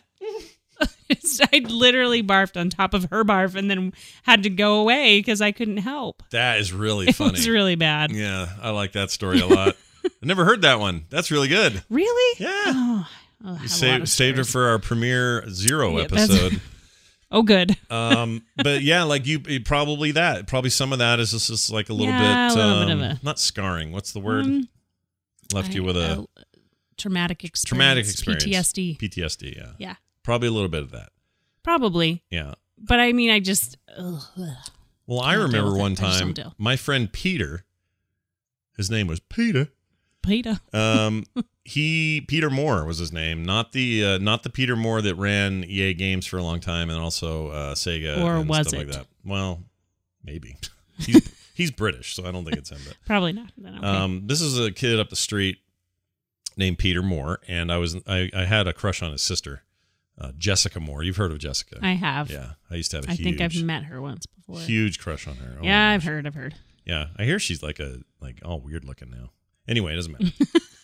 I literally barfed on top of her barf and then had to go away because I couldn't help. That is really It funny. was really bad. Yeah, I like that story a lot. I never heard that one. That's really good. Really? Yeah. Oh, I have a lot Saved, of saved her stories. for our premiere zero Yeah, that's- episode. Oh, good. um, but yeah, like you, it- probably that. Probably some of that is just, just like a little Yeah, bit, a little bit um, of a- not scarring. What's the word? Um, Left you I- with a uh, traumatic experience. traumatic experience. P T S D. P T S D. Yeah. Yeah, Probably a little bit of that. probably. Yeah. But I mean, I just. Ugh, ugh. Well, I Can't deal remember with it. one I just time, don't deal. my friend Peter, his name was Peter. Peter. Um, he Peter Moore was his name, not the uh, not the Peter Moore that ran E A Games for a long time and also uh, Sega Or and was stuff it? like that. Well, maybe he's he's British, so I don't think it's him. But Probably not. Then, okay. um, this is a kid up the street named Peter Moore, and I was I, I had a crush on his sister, uh, Jessica Moore. You've heard of Jessica? I have. Yeah, I used to have a I huge, think I've met her once before. huge crush on her. Oh my yeah, I've gosh. heard. I've heard. Yeah, I hear she's like a like all weird looking now. Anyway, it doesn't matter.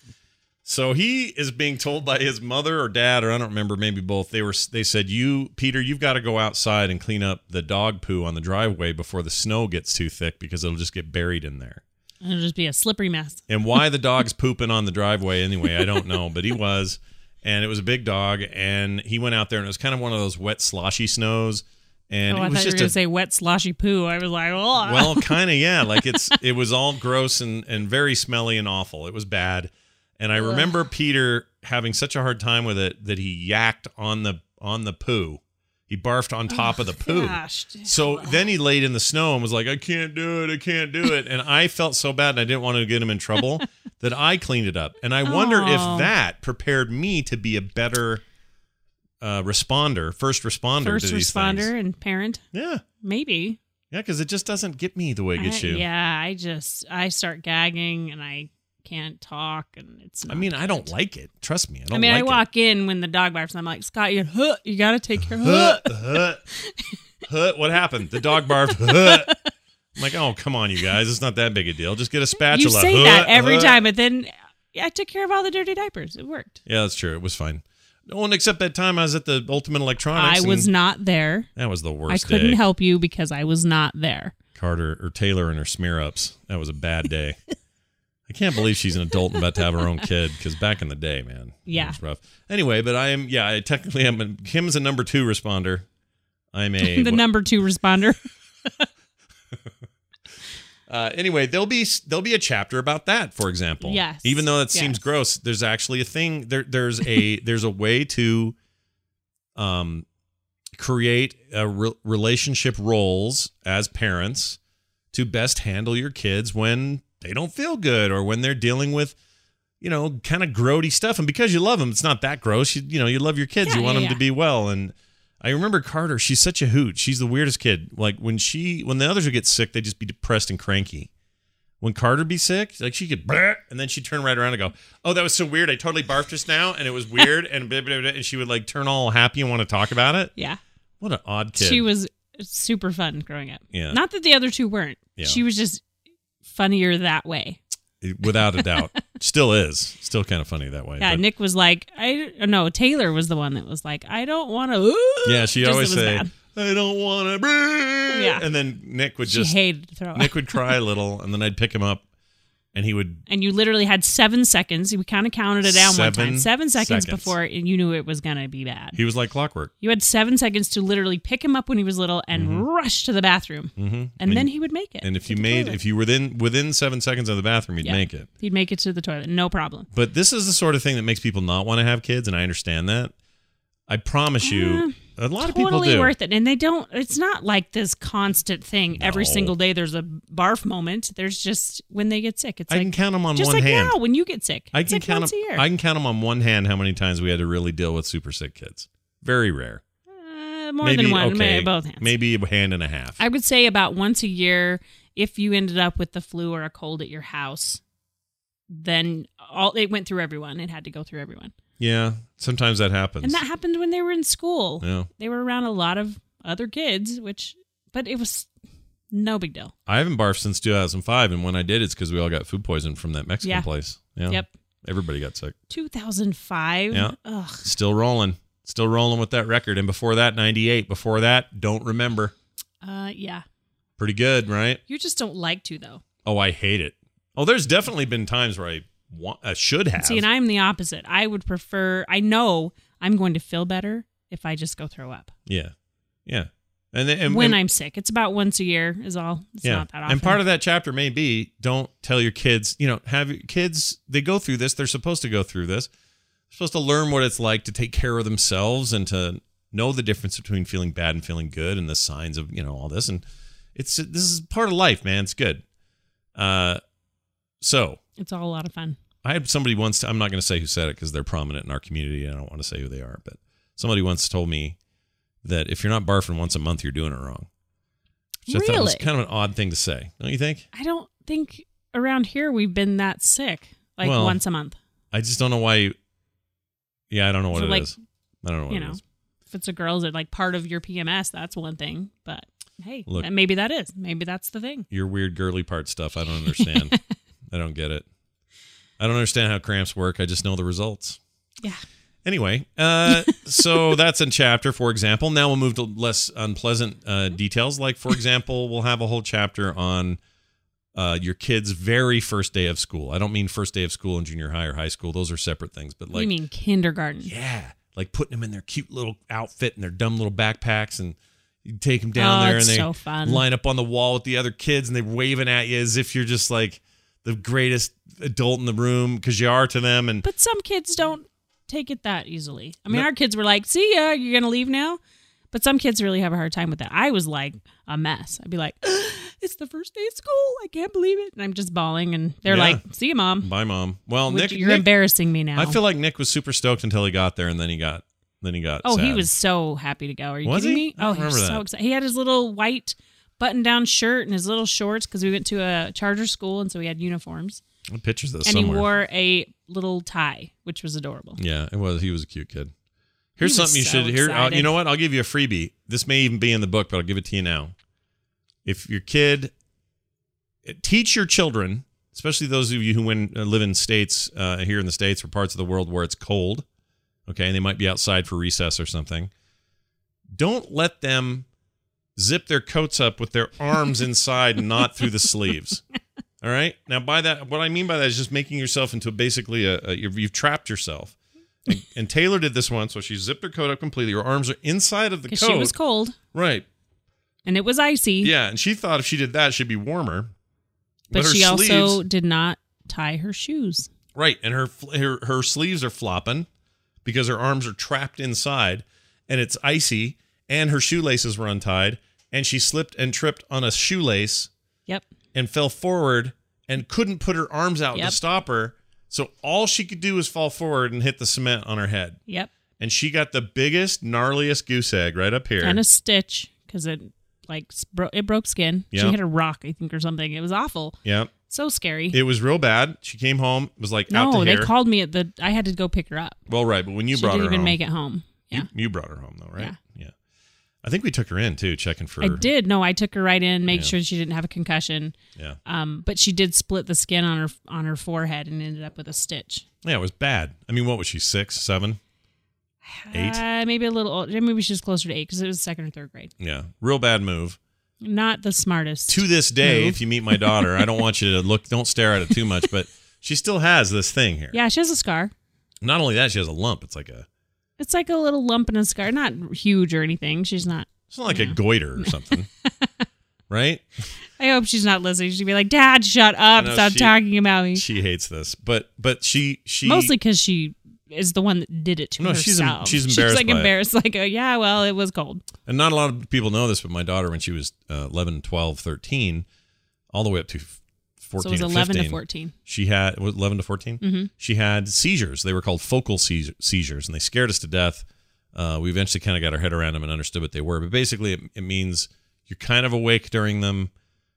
So he is being told by his mother or dad, or I don't remember, maybe both. They were they said, "You, Peter, you've got to go outside and clean up the dog poo on the driveway before the snow gets too thick because it'll just get buried in there." It'll just be a slippery mess. And why the dog's pooping on the driveway anyway, I don't know, but he was, and it was a big dog, and he went out there, and it was kind of one of those wet, sloshy snows, and oh, it I was thought you were just going a to say wet, sloshy poo. I was like, oh. well, kind of, yeah. Like it's it was all gross and, and very smelly and awful. It was bad. And I remember Peter having such a hard time with it that he yacked on the on the poo. He barfed on top of the poo. Gosh. So then he laid in the snow and was like, I can't do it, I can't do it. And I felt so bad and I didn't want to get him in trouble that I cleaned it up. And I wonder Oh. if that prepared me to be a better uh, responder, first responder First to these responder things. and parent. Yeah. Maybe. Yeah, because it just doesn't get me the way it gets I- you. Yeah, I just, I start gagging and I can't talk and it's I not mean, I don't good. like it. Trust me, I don't I mean, like I walk in when the dog barks and I'm like, Scott, you, huh, you got to take care of it. huh. Huh, huh, huh. What happened? The dog barked. Huh. I'm like, oh, come on, you guys. It's not that big a deal. Just get a spatula. You say Huh, that every huh. time, but then yeah, I took care of all the dirty diapers. It worked. Yeah, that's true. It was fine. No one except that time I was at the Ultimate Electronics. I was and not there. That was the I worst couldn't day. help you because I was not there. Carter or Taylor and her smear ups. That was a bad day. I can't believe she's an adult and about to have her own kid, because back in the day, man, Yeah. it was rough. Anyway, but I am, yeah, I technically am. A, Kim's a number two responder. I'm a the number two responder. uh, anyway, there'll be there'll be a chapter about that, for example. Yes. Even though that seems Yes. gross, there's actually a thing. There, there's a there's a way to, um, create a re- relationship roles as parents to best handle your kids when they don't feel good or when they're dealing with, you know, kind of grody stuff. And because you love them, it's not that gross. You, you know, you love your kids. Yeah, you want yeah, them to yeah. be well. And I remember Carter. She's such a hoot. She's the weirdest kid. Like when she, when the others would get sick, they'd just be depressed and cranky. When Carter be sick, like she could, "Bleh," and then she'd turn right around and go, "Oh, that was so weird. I totally barfed just now, and it was weird." and blah, blah, blah, and she would like turn all happy and want to talk about it. Yeah. What an odd kid. She was super fun growing up. Yeah. Not that the other two weren't. Yeah. She was just funnier that way. Without a doubt. Still is. Still kind of funny that way. Yeah, but- Nick was like, I no, Taylor was the one that was like, I don't want to. yeah, she Just always it was say, bad. I don't want to. Yeah. And then Nick would She just, hated to throw up. Nick would cry a little, and then I'd pick him up, and he would, And you literally had seven seconds. We kind of counted it down one Seven time. Seven seconds, seconds. before and you knew it was going to be bad. he was like clockwork. You had seven seconds to literally pick him up when he was little and rush to the bathroom. Mm-hmm. And then he would make it. And if to you the made, toilet. if you were within, within seven seconds of the bathroom, you'd Yeah. make it. He'd make it to the toilet. No problem. But this is the sort of thing that makes people not want to have kids, and I understand that. I promise you, a lot of people Totally do. worth it. And they don't, it's not like this constant thing. Every No. single day there's a barf moment. There's just when they get sick. It's I like, can count them on just one like hand. now when you get sick. I it's can like count once them. a year. I can count them on one hand how many times we had to really deal with super sick kids. Very rare. Uh, more maybe than one, okay, maybe both hands. Maybe a hand and a half. I would say about once a year, if you ended up with the flu or a cold at your house, then all it went through everyone. It had to go through everyone. Yeah, sometimes that happens. And that happened when they were in school. Yeah. They were around a lot of other kids, which, but it was no big deal. I haven't barfed since two thousand five, and when I did, it's because we all got food poisoning from that Mexican Yeah. place. Yeah. Yep. Everybody got sick. two thousand five. Yeah. Ugh. Still rolling. Still rolling with that record. And before that, ninety-eight. Before that, don't remember. Uh, yeah. Pretty good, right? You just don't like to, though. Oh, I hate it. Oh, there's definitely been times where I want, I should have. See, and I'm the opposite. I would prefer, I know I'm going to feel better if I just go throw up. yeah. Yeah. And, then- and when and, I'm sick. It's about once a year is all. It's yeah. not that often. And part of that chapter may be don't tell your kids, you know, have your kids, they go through this. They're supposed to go through this. They're supposed to learn what it's like to take care of themselves and to know the difference between feeling bad and feeling good and the signs of, you know, all this. And it's, this is part of life, man. It's good. Uh, so It's all a lot of fun. I had somebody once, I'm not going to say who said it because they're prominent in our community. I don't want to say who they are, but somebody once told me that if you're not barfing once a month, you're doing it wrong. Which I thought was Really? kind of an odd thing to say. Don't you think? I don't think around here we've been that sick, like Well, once a month. I just don't know why. You, yeah, I don't know what So, it like, is. I don't know what you it know, is. if it's a girl's that like part of your P M S, that's one thing. But hey, Look. maybe that is. Maybe that's the thing. Your weird girly part stuff, I don't understand. I don't get it. I don't understand how cramps work. I just know the results. Yeah. Anyway, uh, so that's in chapter, for example. Now we'll move to less unpleasant uh, details. Like, for example, we'll have a whole chapter on uh, your kid's very first day of school. I don't mean first day of school in junior high or high school. Those are separate things. But like, you mean kindergarten? yeah, like putting them in their cute little outfit and their dumb little backpacks, and you take them down Oh, there and it's they so fun. line up on the wall with the other kids and they're waving at you as if you're just like the greatest adult in the room because you are to them. And But some kids don't take it that easily. I mean, No. our kids were like, "See ya, you're gonna leave now." But some kids really have a hard time with that. I was like a mess. I'd be like, "It's the first day of school. I can't believe it," and I'm just bawling. And they're Yeah. like, "See you, mom." bye, mom. Well, Which- Nick, you're Nick embarrassing me now. I feel like Nick was super stoked until he got there, and then he got, then he got. Oh, he sad. was so happy to go. Are you Was kidding he? me? I don't Oh, he was remember so that. excited. He had his little white button-down shirt and his little shorts because we went to a charter school, and so we had uniforms. I have pictures of this And somewhere. he wore a little tie, which was adorable. Yeah, it was. He was a cute kid. Here's He was something you so should hear. Uh, excited. you know what? I'll give you a freebie. This may even be in the book, but I'll give it to you now. If your kid, teach your children, especially those of you who win, uh, live in states uh, here in the States or parts of the world where it's cold, okay, and they might be outside for recess or something. Don't let them zip their coats up with their arms inside and not through the sleeves. All right. Now, by that, what I mean by that is just making yourself into basically a, a you've, you've trapped yourself. And, and Taylor did this once, so she zipped her coat up completely. Her arms are inside of the coat. Because she was cold. Right. And it was icy. Yeah, and she thought if she did that, she'd be warmer. But, But her she sleeves, also did not tie her shoes. right, and her her her sleeves are flopping because her arms are trapped inside, and it's icy, and her shoelaces were untied, and she slipped and tripped on a shoelace. Yep. And fell forward and couldn't put her arms out Yep. to stop her. So all she could do was fall forward and hit the cement on her head. Yep. And she got the biggest, gnarliest goose egg right up here. And a stitch because it like bro- it broke skin. Yep. She hit a rock, I think, or something. It was awful. Yeah. So scary. It was real bad. She came home, was like out no, to they hair. called me at the. I had to go pick her up. Well, right, but when you she brought didn't her even home, make it home. Yeah. You, you brought her home though, right? Yeah. Yeah. I think we took her in too, checking for. I did. No, I took her right in, make Yeah. sure she didn't have a concussion. Yeah. Um, but she did split the skin on her on her forehead and ended up with a stitch. Yeah, it was bad. I mean, what was she? Six, seven, eight? Uh, maybe a little. old- Maybe she was closer to eight because it was second or third grade. Yeah, real bad move. Not the smartest. To this day, move. if you meet my daughter, I don't want you to look. Don't stare at it too much, but she still has this thing here. Yeah, she has a scar. Not only that, she has a lump. It's like a. It's like a little lump and a scar. Not huge or anything. She's not. It's not like Yeah. a goiter or something, right? I hope she's not listening. She'd be like, "Dad, shut up! No, Stop she- talking about me." She hates this, but but she she Mostly because she is the one that did it to No, she's em- herself. she's embarrassed like by it. embarrassed, like, oh, yeah, well, it was cold. and not a lot of people know this, but my daughter, when she was uh, eleven, twelve, thirteen, all the way up to fourteen So it was or eleven fifteen, to fourteen. she had was eleven to fourteen. Mm-hmm. She had seizures. They were called focal seiz- seizures, and they scared us to death. Uh, we eventually kind of got our head around them and understood what they were. But basically, it, it means you're kind of awake during them.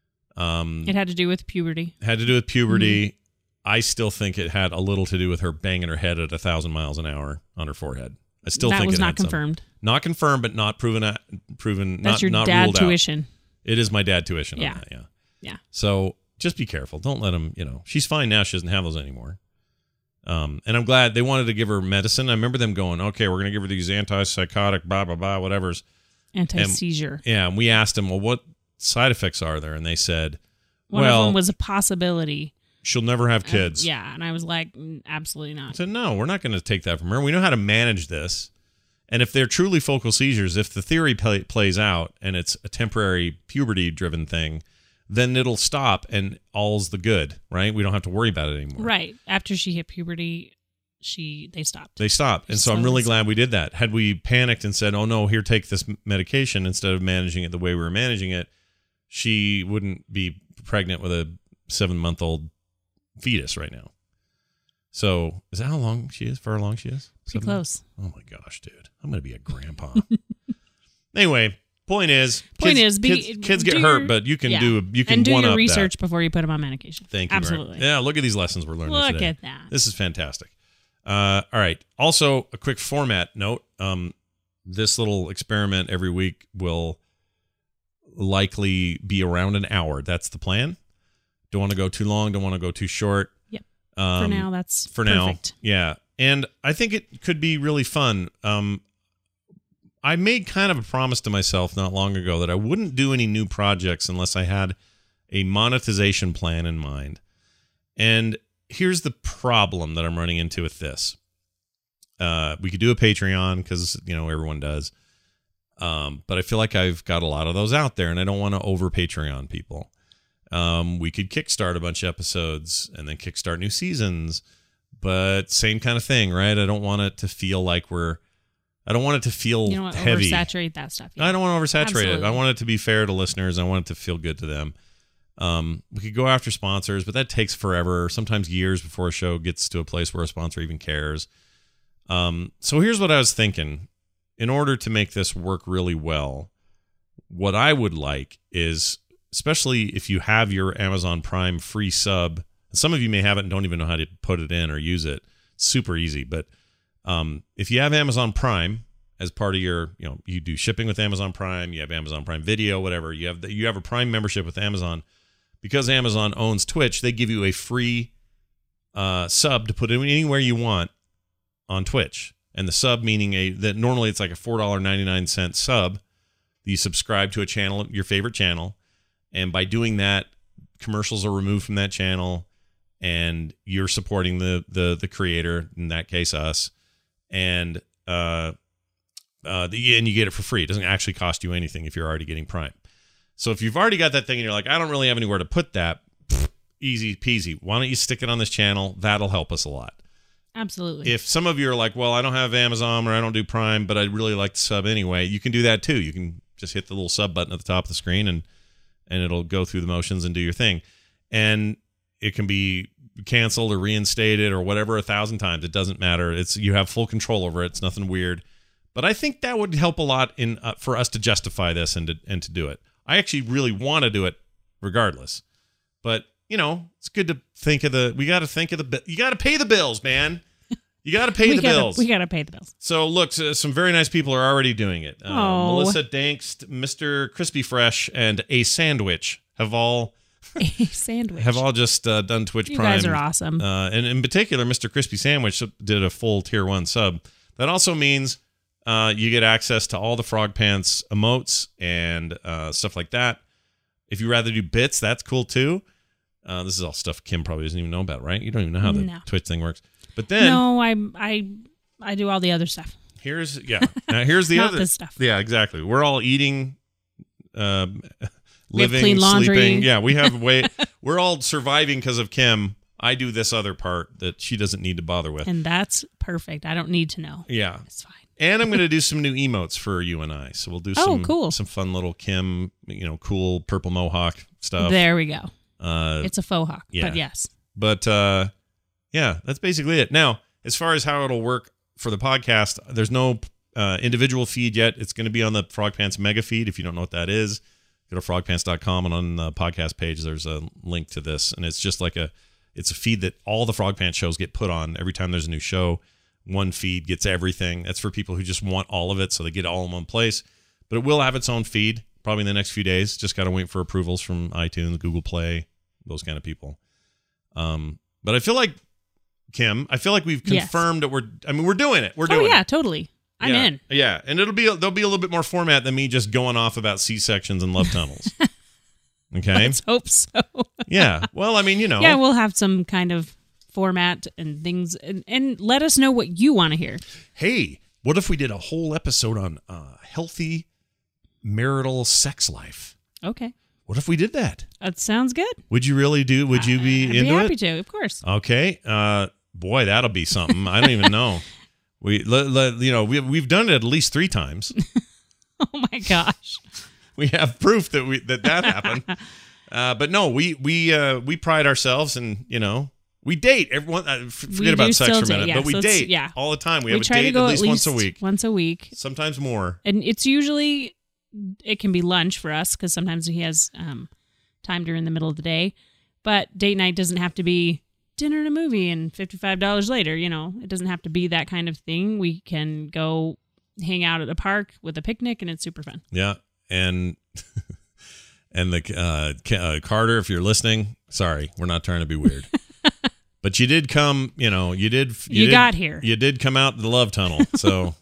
Um, It had to do with puberty. had to do with puberty. Mm-hmm. I still think it had a little to do with her banging her head at a thousand miles an hour on her forehead. I still that think was it not had some. confirmed. Not confirmed, but not proven. At, proven. That's not, your not dad ruled tuition. Out. It is my dad tuition. Yeah. On that, yeah. Yeah. So just be careful. Don't let him. You know, she's fine now. She doesn't have those anymore. Um, and I'm glad they wanted to give her medicine. I remember them going, "Okay, we're going to give her these antipsychotic, blah blah blah, whatever's." Anti-seizure. Yeah, and we asked them, "Well, what side effects are there?" And they said, One "Well, of them was a possibility. she'll never have kids." Uh, yeah, and I was like, mm, absolutely I not. said, no, we're not going to take that from her. We know how to manage this. And if they're truly focal seizures, if the theory play, plays out and it's a temporary puberty-driven thing, then it'll stop and all's the good, right? We don't have to worry about it anymore. Right. After she hit puberty, she they stopped. They stop. And so I'm Slowly really stop. glad we did that. Had we panicked and said, oh, no, here, take this medication instead of managing it the way we were managing it, she wouldn't be pregnant with a seven-month-old fetus right now. So is that how long she is? For how long she is? Pretty Seven close. months? Oh, my gosh, dude. I'm going to be a grandpa. Anyway, point is, Point kids, is, be, kids, kids do get your- hurt, but you can yeah. do you can and do one your up research that. before you put them on medication. Thank you. very- Absolutely. Yeah, look at these lessons we're learning Look today. at that. This is fantastic. Uh, all right. Also, a quick format note. Um, this little experiment every week will likely be around an hour. That's the plan. Don't want to go too long. Don't want to go too short. Yep. Um, For now, that's for perfect. now. Yeah. And I think it could be really fun. Um, I made kind of a promise to myself not long ago that I wouldn't do any new projects unless I had a monetization plan in mind. And here's the problem that I'm running into with this. Uh, we could do a Patreon because, you know, everyone does. Um, but I feel like I've got a lot of those out there and I don't want to over Patreon people. Um, we could kickstart a bunch of episodes and then kickstart new seasons, but same kind of thing, right? I don't want it to feel like we're, I don't want it to feel You don't want to heavy. oversaturate that stuff. I don't want to oversaturate Absolutely. it. I want it to be fair to listeners. I want it to feel good to them. Um, we could go after sponsors, but that takes forever, sometimes years before a show gets to a place where a sponsor even cares. Um, so here's what I was thinking. In order to make this work really well, what I would like is, especially if you have your Amazon Prime free sub, some of you may have it and don't even know how to put it in or use it. It's super easy. But um, if you have Amazon Prime as part of your, you know, you do shipping with Amazon Prime, you have Amazon Prime Video, whatever, you have the, you have a Prime membership with Amazon. Because Amazon owns Twitch, they give you a free uh, sub to put it anywhere you want on Twitch. And the sub meaning a that normally it's like a four dollars and ninety-nine cents sub. You subscribe to a channel, your favorite channel, and by doing that, commercials are removed from that channel, and you're supporting the the the creator, in that case us, and uh, uh, the, and you get it for free. It doesn't actually cost you anything if you're already getting Prime. So if you've already got that thing and you're like, I don't really have anywhere to put that, pfft, easy peasy. Why don't you stick it on this channel? That'll help us a lot. Absolutely. If some of you are like, well, I don't have Amazon or I don't do Prime, but I'd really like to sub anyway, you can do that too. You can just hit the little sub button at the top of the screen and and it'll go through the motions and do your thing. And it can be canceled or reinstated or whatever a thousand times. It doesn't matter. It's you have full control over it. It's nothing weird. But I think that would help a lot in uh, for us to justify this and to, and to do it. I actually really want to do it regardless. But, you know, it's good to think of the, we got to think of the, you got to pay the bills, man. You got to pay we the gotta, bills. We got to pay the bills. So, look, so some very nice people are already doing it. Uh, Oh. Melissa Dankst, Mister Crispy Fresh, and A Sandwich have all A sandwich. have all just uh, done Twitch You Prime. guys are awesome. Uh, and in particular, Mister Crispy Sandwich did a full tier one sub. That also means uh, you get access to all the Frog Pants emotes and uh, stuff like that. If you rather do bits, that's cool too. Uh, this is all stuff Kim probably doesn't even know about, right? You don't even know how the No. Twitch thing works. But then no, I I I do all the other stuff. here's yeah. Now here's the Not other this stuff. Yeah, exactly. We're all eating, um, We have living, clean laundry. sleeping. Yeah, we have way. We're all surviving because of Kim. I do this other part that she doesn't need to bother with. And that's perfect. I don't need to know. Yeah. It's fine. And I'm going to do some new emotes for you and I. So we'll do Oh, some cool. some fun little Kim, you know, cool purple mohawk stuff. There we go. Uh, It's a faux hawk, yeah. but yes. but uh, yeah, that's basically it. Now, as far as how it'll work for the podcast, there's no uh, individual feed yet. It's going to be on the Frog Pants mega feed. If you don't know what that is, go to frog pants dot com, and on the podcast page, there's a link to this. And it's just like a, it's a feed that all the Frog Pants shows get put on every time there's a new show. One feed gets everything. That's for people who just want all of it, so they get it all in one place. But it will have its own feed probably in the next few days. Just got to wait for approvals from iTunes, Google Play, those kind of people. Um, but I feel like, Kim, I feel like we've Yes. confirmed that we're, I mean, we're doing it. We're Oh doing yeah, it. totally. I'm yeah. in. Yeah, and it'll be there'll be a little bit more format than me just going off about C-sections and love tunnels. Okay. Let's hope so. Yeah. Well, I mean, you know. Yeah, we'll have some kind of format and things, and, and let us know what you want to hear. Hey, what if we did a whole episode on uh, healthy marital sex life? Okay, What if we did that? that sounds good. Would you really do? Would you be I'd into be happy it? to, of course. Okay. Uh, boy, that'll be something. I don't even know. We, le, le, you know, we we've done it at least three times. Oh my gosh. We have proof that we that that happened. Uh, but no, we we uh, we pride ourselves, and you know, we date. Everyone, uh, f- forget We do about sex still for a minute, date, yeah, but we so it's- date yeah. all the time. We, We have a try to date go at least, once a week, Once a week. sometimes more. And it's usually, it can be lunch for us because sometimes he has um, time during the middle of the day. But date night doesn't have to be dinner and a movie and fifty-five dollars later. You know, it doesn't have to be that kind of thing. We can go hang out at the park with a picnic, and it's super fun. Yeah, and and the uh, Ca- uh, Carter, if you're listening, sorry, we're not trying to be weird, but you did come. You know, you did. You did, got here. You did come out the love tunnel. So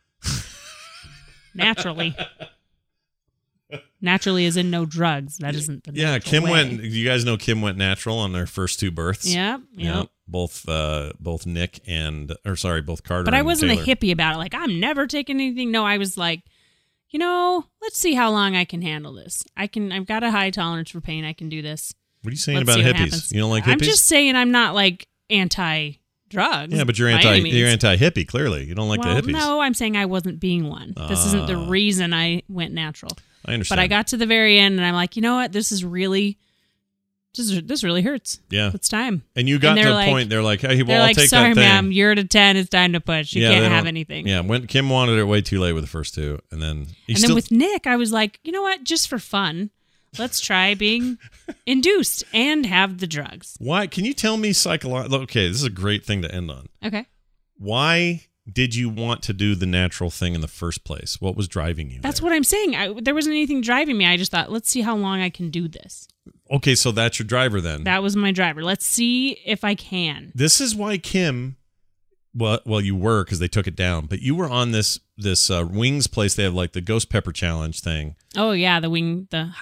Naturally. Naturally is in no drugs. That isn't the yeah, natural Kim way. went. You guys know Kim went natural on their first two births. Yep, Yeah, yep. both uh, both Nick and or sorry, both Carter. But I and wasn't Taylor. a hippie about it. Like, I'm never taking anything. No, I was like, you know, let's see how long I can handle this. I can. I've got a high tolerance for pain. I can do this. What are you saying Let's about see what hippies? happens. You don't like hippies? I'm just saying I'm not like anti-drugs. yeah, but you're by anti. any means. You're anti hippie. Clearly, you don't like well, the hippies. no, I'm saying I wasn't being one. This isn't the Ah. reason I went natural. I understand. But I got to the very end, and I'm like, you know what? This is really, just this really hurts. yeah, It's time. and you got and to they're a like- point. They're like, hey, well, They're I'll like, take sorry, that thing. ma'am, you're at a ten. It's time to push. You Yeah, they can't have don't- anything. Yeah, when Kim wanted it way too late with the first two, and then he and still. then with Nick, I was like, you know what? Just for fun, let's try being induced and have the drugs. why? Can you tell me psychological? Okay, this is a great thing to end on. Okay. Why did you want to do the natural thing in the first place? What was driving you? That's there? what I'm saying. I, there wasn't anything driving me. I just thought, let's see how long I can do this. Okay, so that's your driver then. That was my driver. Let's see if I can. This is why Kim. Well, well, you were because they took it down, but you were on this this uh, wings place. They have like the ghost pepper challenge thing. Oh yeah, the wing, the hot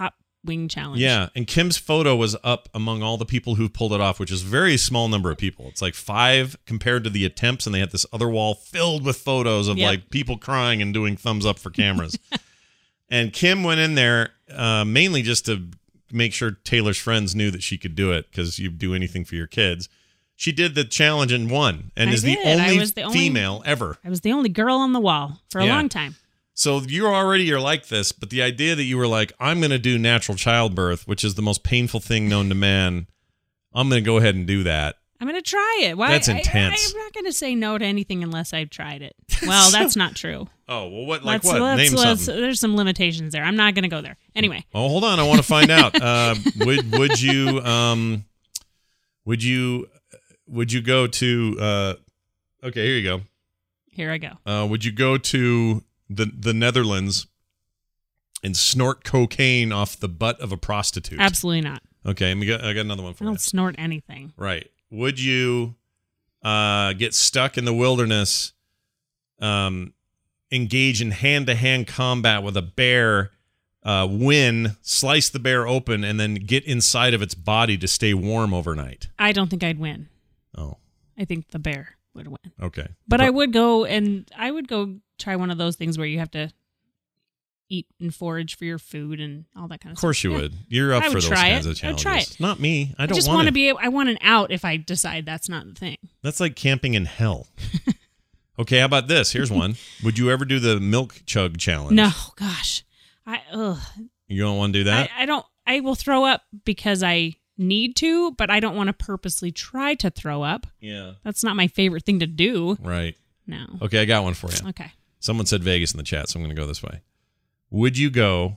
wing challenge. Yeah, and Kim's photo was up among all the people who pulled it off, which is a very small number of people. It's like five compared to the attempts, and they had this other wall filled with photos of Yep. like people crying and doing thumbs up for cameras. And Kim went in there uh, mainly just to make sure Taylor's friends knew that she could do it, because you do anything for your kids. She did the challenge and won, and I is did. the I only, was the only- female ever. I was the only girl on the wall for a Yeah. long time. So you already are like this, but the idea that you were like, I'm going to do natural childbirth, which is the most painful thing known to man. I'm going to go ahead and do that. I'm going to try it. Why? That's I- intense. I, I'm not going to say no to anything unless I've tried it. Well, that's not true. Oh, well, what? Like Let's- what? let's- Name let's- something. There's some limitations there. I'm not going to go there. Anyway, Oh, hold on. I want to find out. Uh, would would you um would you would you go to uh okay, here you go. here I go. Uh, would you go to the the Netherlands and snort cocaine off the butt of a prostitute? Absolutely not. Okay, I got, I got another one I for you. don't snort anything. Right. Would you uh, get stuck in the wilderness, um, engage in hand-to-hand combat with a bear, uh, win, slice the bear open, and then get inside of its body to stay warm overnight? I don't think I'd win. Oh, I think the bear would win. okay. But I would go and I would go try one of those things where you have to eat and forage for your food and all that kind of Of stuff. course you Yeah. would. You're up I for would those try kinds it. of I'd challenges. try it. Not me. I I don't just want want to to be. I want an out if I decide that's not the thing. That's like camping in hell. Okay, how about this? Here's one. Would you ever do the milk chug challenge? No, gosh, I ugh, You don't want to do that? I, I don't. I will throw up because I need to, but I don't want to purposely try to throw up. yeah. That's not my favorite thing to do. Right. No. Okay, I got one for you. Okay. Someone said Vegas in the chat, so I'm going to go this way. Would you go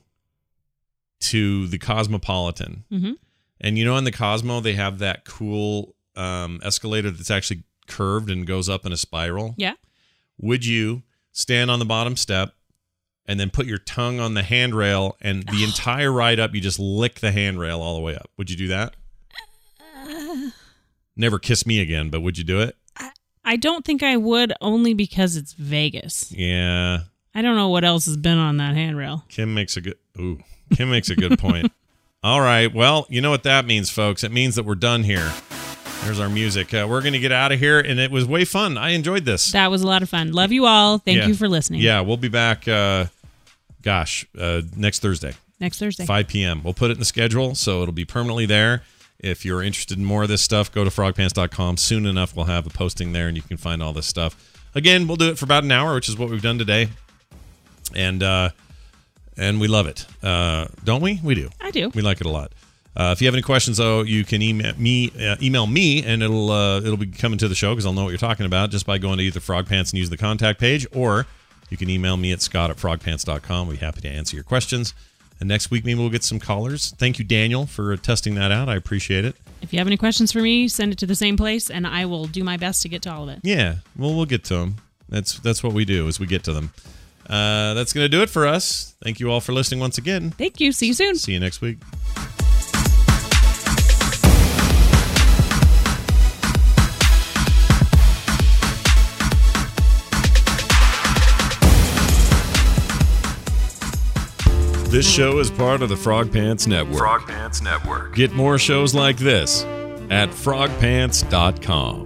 to the Cosmopolitan? Mm-hmm. And you know, in the Cosmo, they have that cool um, escalator that's actually curved and goes up in a spiral. Yeah. Would you stand on the bottom step and then put your tongue on the handrail, and the entire ride up, you just lick the handrail all the way up? Would you do that? Uh, Never kiss me again, but would you do it? I don't think I would, only because it's Vegas. Yeah. I don't know what else has been on that handrail. Kim makes a good ooh. Kim makes a good point. All right. Well, you know what that means, folks. It means that we're done here. There's our music. Uh, we're going to get out of here, and it was way fun. I enjoyed this. That was a lot of fun. Love you all. Thank Yeah. you for listening. Yeah, we'll be back, uh, gosh, uh, next Thursday, Next Thursday. five p.m. We'll put it in the schedule, so it'll be permanently there. If you're interested in more of this stuff, go to frog pants dot com. Soon enough, we'll have a posting there, and you can find all this stuff. Again, we'll do it for about an hour, which is what we've done today. And uh, and we love it. Uh, don't we? We do. I do. We like it a lot. Uh, if you have any questions, though, you can email me, uh, email me, and it'll uh, it'll be coming to the show because I'll know what you're talking about just by going to either Frog Pants and use the contact page, or you can email me at scott at frog pants dot com. We'll be happy to answer your questions. And next week, maybe we'll get some callers. Thank you, Daniel, for testing that out. I appreciate it. If you have any questions for me, send it to the same place, and I will do my best to get to all of it. Yeah, well, we'll get to them. That's that's what we do, is we get to them. Uh, that's going to do it for us. Thank you all for listening once again. Thank you. See you soon. See you next week. This show is part of the Frog Pants Network. Frog Pants Network. Get more shows like this at frog pants dot com.